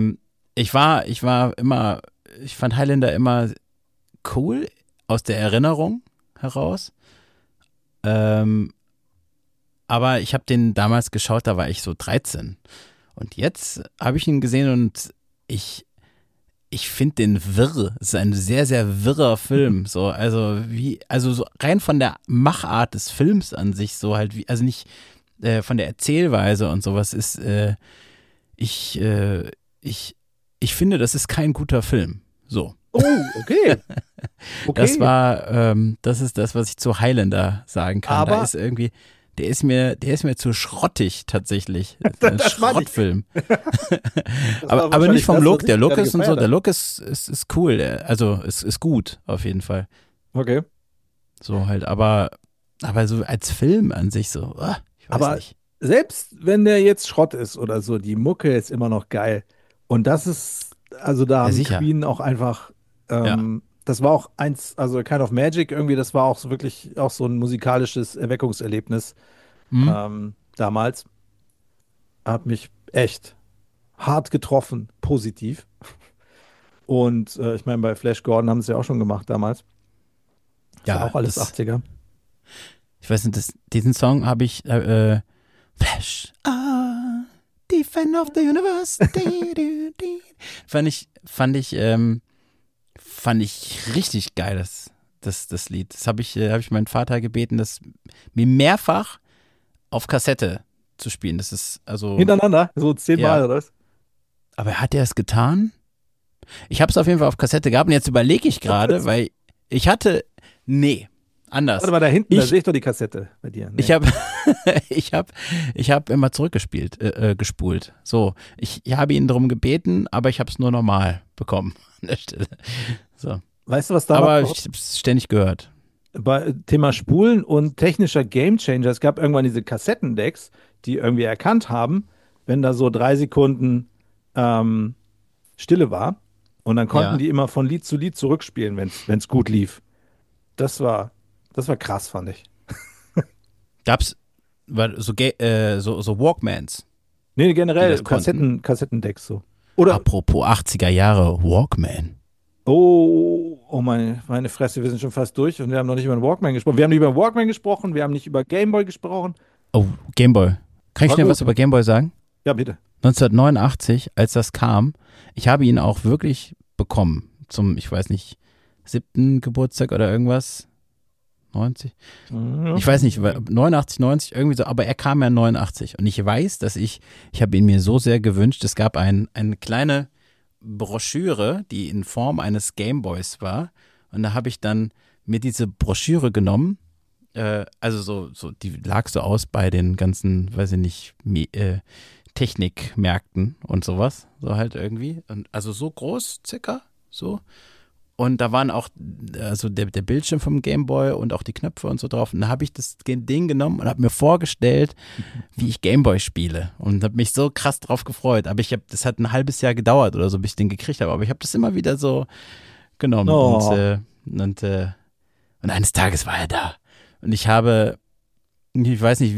ich fand Highlander immer cool aus der Erinnerung heraus. Ähm, aber ich habe den damals geschaut, da war ich so 13. Und jetzt habe ich ihn gesehen und ich finde den wirr. Es ist ein sehr, sehr wirrer Film. So, also so rein von der Machart des Films an sich, so halt wie, also nicht von der Erzählweise und sowas ist, ich, äh, ich, ich finde, das ist kein guter Film. So. Oh, okay. Okay. Das ist das, was ich zu Highlander sagen kann. Da Aber ist irgendwie, der ist mir zu schrottig tatsächlich. Ein das meine ich. Schrottfilm. Das war Aber nicht wahrscheinlich vom das, Look. was Der ich Look gerade ist und so, gefeiert der habe. Look ist cool. Also ist gut, auf jeden Fall. Okay. So halt, aber so als Film an sich so, ich weiß Aber nicht. selbst wenn der jetzt Schrott ist oder so, die Mucke ist immer noch geil. Und das ist, also da Ja, haben sicher. Queen auch einfach, Ja. das war auch eins, also Kind of Magic irgendwie, das war auch so wirklich auch so ein musikalisches Erweckungserlebnis Hm? damals. Hat mich echt hart getroffen, positiv. Und ich meine, bei Flash Gordon haben sie es ja auch schon gemacht damals. Das war Ja, auch alles 80er. ich weiß nicht, diesen Song habe ich, Flash, Defender of the Universe. Fand ich richtig geil, das Lied. Das hab ich meinen Vater gebeten, das mir mehrfach auf Kassette zu spielen. Das ist, also, Hintereinander, so 10 Mal ja. oder was? Aber hat er es getan? Ich habe es auf jeden Fall auf Kassette gehabt und jetzt überlege ich gerade, weil ich hatte, nee, Warte anders. mal, da hinten, da Ich, sehe ich doch die Kassette bei dir. ich Nee. habe ich hab immer zurückgespielt, gespult. So, ich habe ihn darum gebeten, aber ich habe es nur normal bekommen an der Stelle. So. Weißt du, was damals Aber noch ich habe es ständig gehört. bei Thema Spulen und technischer Gamechanger, es gab irgendwann diese Kassettendecks, die irgendwie erkannt haben, wenn da so 3 Sekunden ähm, Stille war. Und dann konnten Ja. die immer von Lied zu Lied zurückspielen, wenn es gut lief. Das war, das war krass, fand ich. Gab's so Walkmans, Nee, die generell das konnten. Kassettendecks so. Oder, Apropos 80er Jahre Walkman. oh meine Fresse, wir sind schon fast durch und wir haben noch nicht über den Walkman gesprochen. Wir haben nicht über den Walkman gesprochen, wir haben nicht über Gameboy gesprochen. Oh, Gameboy. Kann ich War schnell was gut. über Gameboy sagen? Ja, bitte. 1989, als das kam, ich habe ihn auch wirklich bekommen. Zum, ich weiß nicht, 7. Geburtstag oder irgendwas. 90? Ja. Ich weiß nicht, 89, 90, irgendwie so, aber er kam ja 89. Und ich weiß, ich habe ihn mir so sehr gewünscht, es gab eine kleine Broschüre, die in Form eines Gameboys war. Und da habe ich dann mir diese Broschüre genommen, also die lag so aus bei den ganzen, weiß ich nicht, Technikmärkten und sowas, so halt irgendwie. Und also so groß, circa, so. Und da waren auch, also der Bildschirm vom Gameboy und auch die Knöpfe und so drauf. Und da habe ich das Ding genommen und habe mir vorgestellt, wie ich Gameboy spiele. Und habe mich so krass drauf gefreut. Aber das hat ein halbes Jahr gedauert oder so, bis ich den gekriegt habe. Aber ich habe das immer wieder so genommen. Oh. Und eines Tages war er da. Und ich weiß nicht,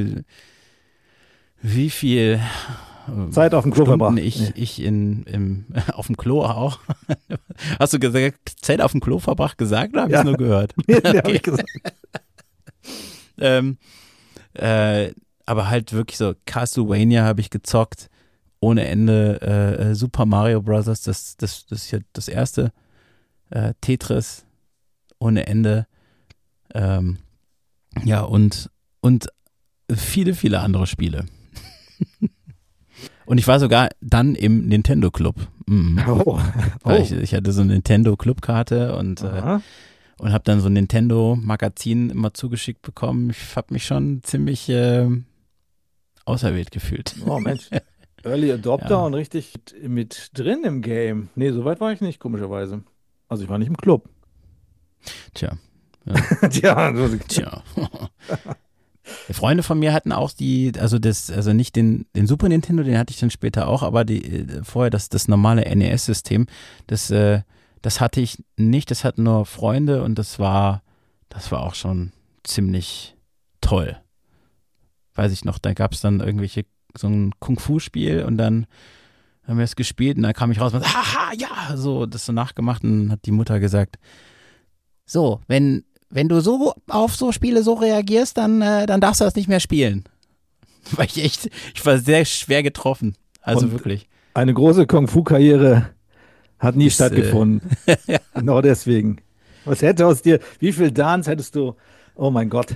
wie viel Zeit auf dem Klo Stunden verbracht. ich auf dem Klo auch. Hast du gesagt, Zeit auf dem Klo verbracht gesagt oder habe ich es Ja. nur gehört? Nee, hab Okay. ich gesagt. ähm, aber halt wirklich so, Castlevania habe ich gezockt ohne Ende, Super Mario Bros., das ist ja das erste, Tetris ohne Ende, Ja, und viele, viele andere Spiele. Und ich war sogar dann im Nintendo Club. Mhm. Oh, Weil ich hatte so eine Nintendo Clubkarte und habe dann so ein Nintendo Magazin immer zugeschickt bekommen. Ich habe mich schon ziemlich auserwählt gefühlt. Oh Mensch, Early Adopter Ja. und richtig mit drin im Game. Nee, so weit war ich nicht, komischerweise. Also ich war nicht im Club. Tja. Tja, so, Tja. Freunde von mir hatten auch also nicht den Super Nintendo, den hatte ich dann später auch, aber vorher das normale NES-System, das hatte ich nicht, das hatten nur Freunde und das war auch schon ziemlich toll. Weiß ich noch, da gab es dann so ein Kung-Fu-Spiel und dann haben wir es gespielt und dann kam ich raus und haha, ja, so, das so nachgemacht und dann hat die Mutter gesagt, so, wenn du so auf so Spiele so reagierst, dann darfst du das nicht mehr spielen. Weil ich war sehr schwer getroffen. Also und wirklich. eine große Kung-Fu-Karriere hat nie stattgefunden. Ja. Genau deswegen. Was hätte aus dir, wie viel Dance hättest du? Oh mein Gott.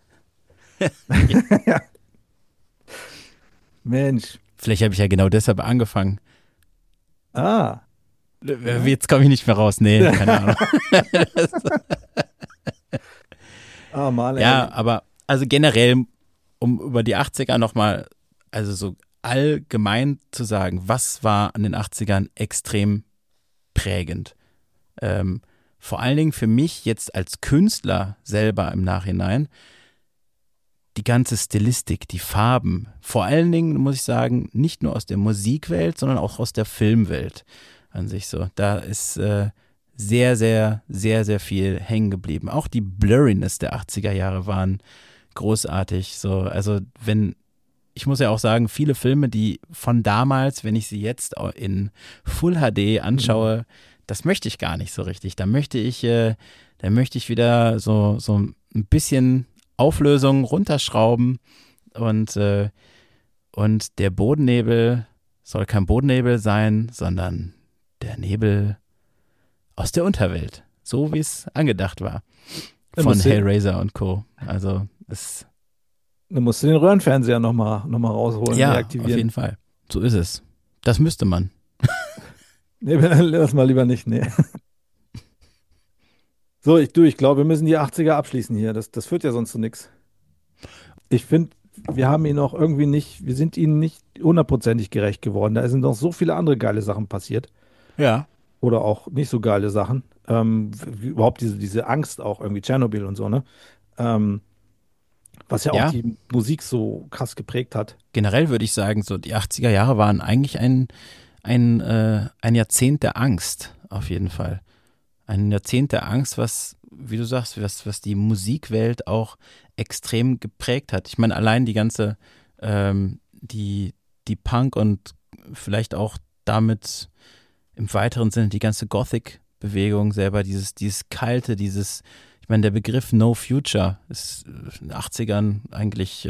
Ja. Mensch. Vielleicht habe ich ja genau deshalb angefangen. Ah. Jetzt komme ich nicht mehr raus. Nee, keine Ahnung. Ah, Mann, ey. Ja, aber also generell, um über die 80er nochmal, also so allgemein zu sagen, was war an den 80ern extrem prägend? Vor allen Dingen für mich jetzt als Künstler selber im Nachhinein, die ganze Stilistik, die Farben, vor allen Dingen muss ich sagen, nicht nur aus der Musikwelt, sondern auch aus der Filmwelt an sich so. Da ist sehr, sehr, sehr, sehr viel hängen geblieben. Auch die Blurriness der 80er Jahre waren großartig. So, also ich muss ja auch sagen, viele Filme, die von damals, wenn ich sie jetzt in Full HD anschaue, das möchte ich gar nicht so richtig. Da möchte ich wieder so ein bisschen Auflösung runterschrauben und der Bodennebel soll kein Bodennebel sein, sondern der Nebel aus der Unterwelt, so wie es angedacht war von Hellraiser und Co. Also du musst den Röhrenfernseher noch mal rausholen, ja, reaktivieren. auf jeden Fall. So ist es. Das müsste man. Nee, lass mal lieber nicht, nee. So, ich glaube, wir müssen die 80er abschließen hier. Das führt ja sonst zu nichts. Ich finde, wir sind ihnen nicht hundertprozentig gerecht geworden. Da sind noch so viele andere geile Sachen passiert. Ja. Oder auch nicht so geile Sachen. Überhaupt diese Angst auch, irgendwie Tschernobyl und so, ne? Was ja auch die Musik so krass geprägt hat. Generell würde ich sagen, so die 80er Jahre waren eigentlich ein Jahrzehnt der Angst, auf jeden Fall. Ein Jahrzehnt der Angst, was, wie du sagst, was die Musikwelt auch extrem geprägt hat. Ich meine, allein die ganze, die Punk und vielleicht auch damit im weiteren Sinne die ganze Gothic-Bewegung selber, dieses kalte, ich meine, der Begriff No Future ist in den 80ern eigentlich,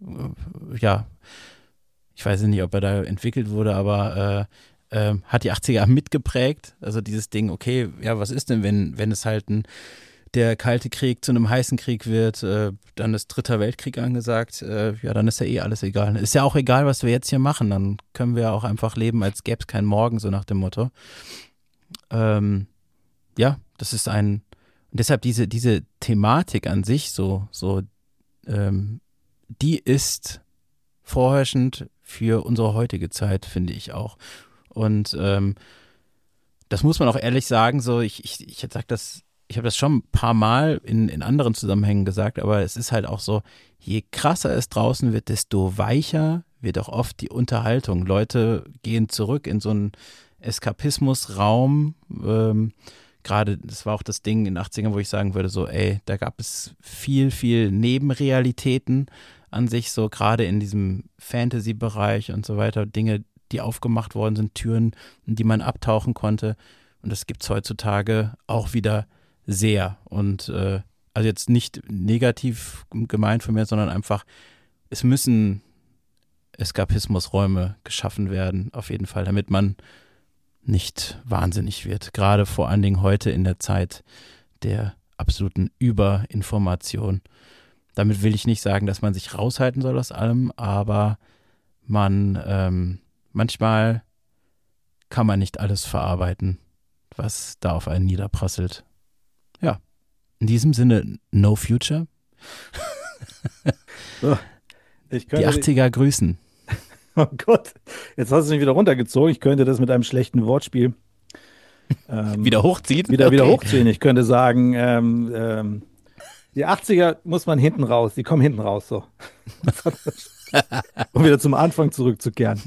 ich weiß nicht, ob er da entwickelt wurde, aber hat die 80er mitgeprägt. Also dieses Ding, okay, ja, was ist denn, wenn es halt der Kalte Krieg zu einem heißen Krieg wird, dann ist Dritter Weltkrieg angesagt, ja, dann ist ja eh alles egal. Ist ja auch egal, was wir jetzt hier machen, dann können wir auch einfach leben, als gäbe es keinen Morgen, so nach dem Motto. Ja, das ist und deshalb diese Thematik an sich die ist vorherrschend für unsere heutige Zeit, finde ich auch. Und das muss man auch ehrlich sagen, so ich habe das schon ein paar Mal in anderen Zusammenhängen gesagt, aber es ist halt auch so, je krasser es draußen wird, desto weicher wird auch oft die Unterhaltung. Leute gehen zurück in so einen Eskapismusraum, gerade, das war auch das Ding in den 80ern, wo ich sagen würde, so, ey, da gab es viel, viel Nebenrealitäten an sich, so gerade in diesem Fantasy-Bereich und so weiter, Dinge, die aufgemacht worden sind, Türen, in die man abtauchen konnte. Und das gibt es heutzutage auch wieder sehr. Und also jetzt nicht negativ gemeint von mir, sondern einfach, es müssen Eskapismusräume geschaffen werden, auf jeden Fall, damit man nicht wahnsinnig wird. Gerade vor allen Dingen heute in der Zeit der absoluten Überinformation. Damit will ich nicht sagen, dass man sich raushalten soll aus allem, aber manchmal kann man nicht alles verarbeiten, was da auf einen niederprasselt. Ja, in diesem Sinne, no future. So, Die 80er grüßen. Oh Gott, jetzt hast du mich wieder runtergezogen. Ich könnte das mit einem schlechten Wortspiel Wieder hochziehen? wieder Okay. hochziehen. Ich könnte sagen, die 80er muss man hinten raus. Die kommen hinten raus, so. Um wieder zum Anfang zurückzukehren.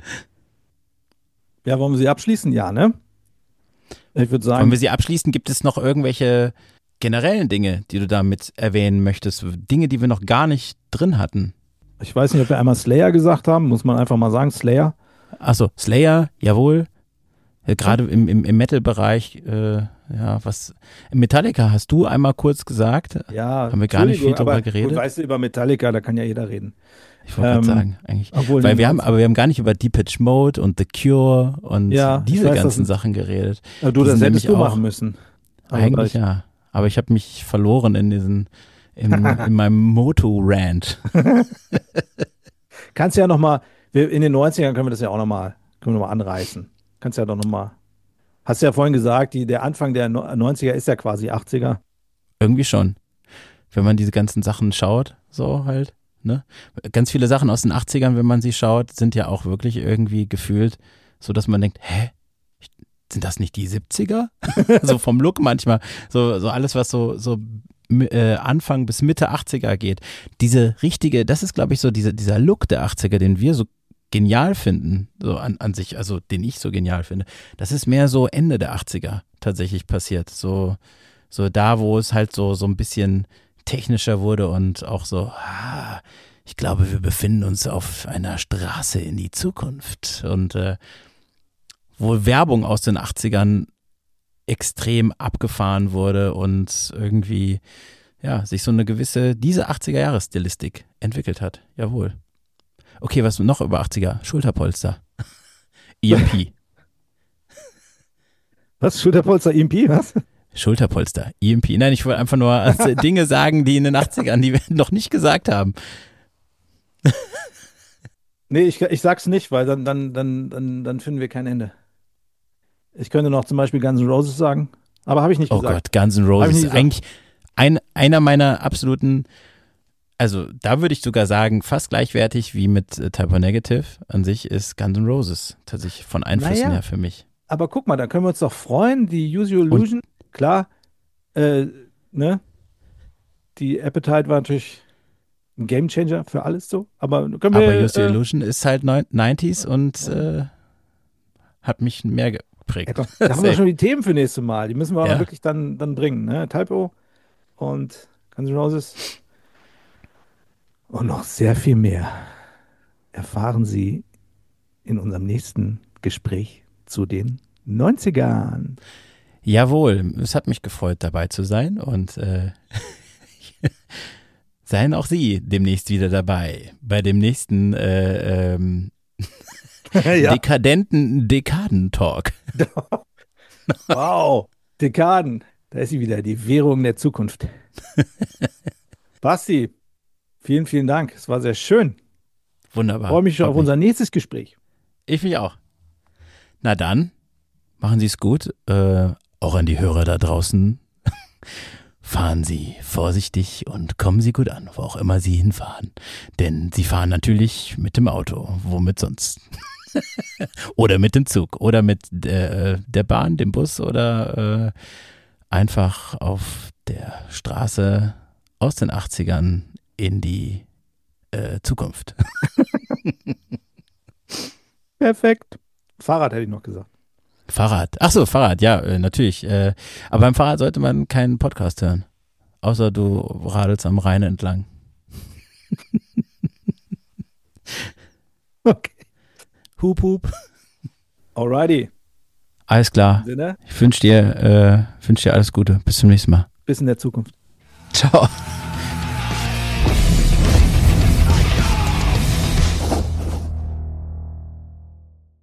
Ja, wollen wir sie abschließen? Ja, ne? Ich würde Wollen sagen, wir sie abschließen? Gibt es noch irgendwelche generellen Dinge, die du damit erwähnen möchtest? Dinge, die wir noch gar nicht drin hatten? ich weiß nicht, ob wir einmal Slayer gesagt haben. Muss man einfach mal sagen, Slayer. Achso, Slayer, jawohl. Gerade im Metal-Bereich, was. Metallica hast du einmal kurz gesagt. Ja, Haben wir gar nicht viel Entschuldigung, drüber aber geredet? Gut, weißt du, über Metallica, da kann ja jeder reden. Ich wollte gerade sagen, eigentlich. Obwohl, Weil wir haben gar nicht über Depeche Mode und The Cure und Ja, ich diese weiß, das ganzen sind- Sachen geredet. Du, Die das sind hättest nämlich du auch- machen müssen. Aber Eigentlich gleich. ja. Aber ich habe mich verloren in meinem Moto-Rant. Kannst ja noch mal, in den 90ern können wir das ja auch noch mal anreißen. Kannst ja doch noch mal. Hast ja vorhin gesagt, der Anfang der 90er ist ja quasi 80er. Irgendwie schon. Wenn man diese ganzen Sachen schaut, so halt, ne? Ganz viele Sachen aus den 80ern, wenn man sie schaut, sind ja auch wirklich irgendwie gefühlt, so dass man denkt, sind das nicht die 70er? So vom Look manchmal. So alles, was so Anfang bis Mitte 80er geht. Diese richtige, das ist, glaube ich, so dieser Look der 80er, den wir so genial finden, so an sich, also den ich so genial finde. Das ist mehr so Ende der 80er tatsächlich passiert. So da, wo es halt so ein bisschen technischer wurde und auch so, ich glaube, wir befinden uns auf einer Straße in die Zukunft. Und wo Werbung aus den 80ern extrem abgefahren wurde und irgendwie, ja, sich so eine gewisse, diese 80er-Jahre-Stilistik entwickelt hat. Jawohl. Okay, was noch über 80er? Schulterpolster. EMP. Was? Schulterpolster EMP, was? Schulterpolster. EMP. Nein, ich wollte einfach nur Dinge sagen, die in den 80ern, die wir noch nicht gesagt haben. Nee, ich sag's nicht, weil dann finden wir kein Ende. Ich könnte noch zum Beispiel Guns N' Roses sagen, aber habe ich nicht Oh gesagt. Gott, Guns N' Hab ich Roses. nicht gesagt. Eigentlich einer meiner absoluten, also da würde ich sogar sagen, fast gleichwertig wie mit Type O Negative an sich ist Guns N' Roses tatsächlich von Einflüssen Naja. her für mich. Aber guck mal, da können wir uns doch freuen. Die Use Your Illusion, klar, ne? Die Appetite war natürlich ein Gamechanger für alles so. Aber können Aber wir. Use Your Illusion ist halt 90s und hat mich mehr geprägt. Komm, da haben wir schon die Themen für nächstes Mal. Die müssen wir auch Ja. noch wirklich dann bringen. Ne? Typo und Guns N' Roses. Und noch sehr viel mehr erfahren Sie in unserem nächsten Gespräch zu den 90ern. Jawohl, es hat mich gefreut, dabei zu sein und seien auch Sie demnächst wieder dabei bei dem nächsten Ja. dekadenten Dekadentalk. Wow, Dekaden. Da ist sie wieder, die Währung der Zukunft. Basti, vielen, vielen Dank. Es war sehr schön. Wunderbar. Ich freue mich schon Freut auf unser nächstes Gespräch. Ich mich auch. Na dann, machen Sie es gut. Auch an die Hörer da draußen. Fahren Sie vorsichtig und kommen Sie gut an, wo auch immer Sie hinfahren. Denn Sie fahren natürlich mit dem Auto. Womit sonst? Oder mit dem Zug. Oder mit der Bahn, dem Bus oder einfach auf der Straße aus den 80ern in die Zukunft. Perfekt. Fahrrad hätte ich noch gesagt. Fahrrad. Ach so, Fahrrad, ja, natürlich. Aber beim Fahrrad sollte man keinen Podcast hören. Außer du radelst am Rhein entlang. Okay. Hup, hup. Alrighty. Alles klar. Sinne, Ich wünsche dir alles Gute. Bis zum nächsten Mal. bis in der Zukunft. Ciao.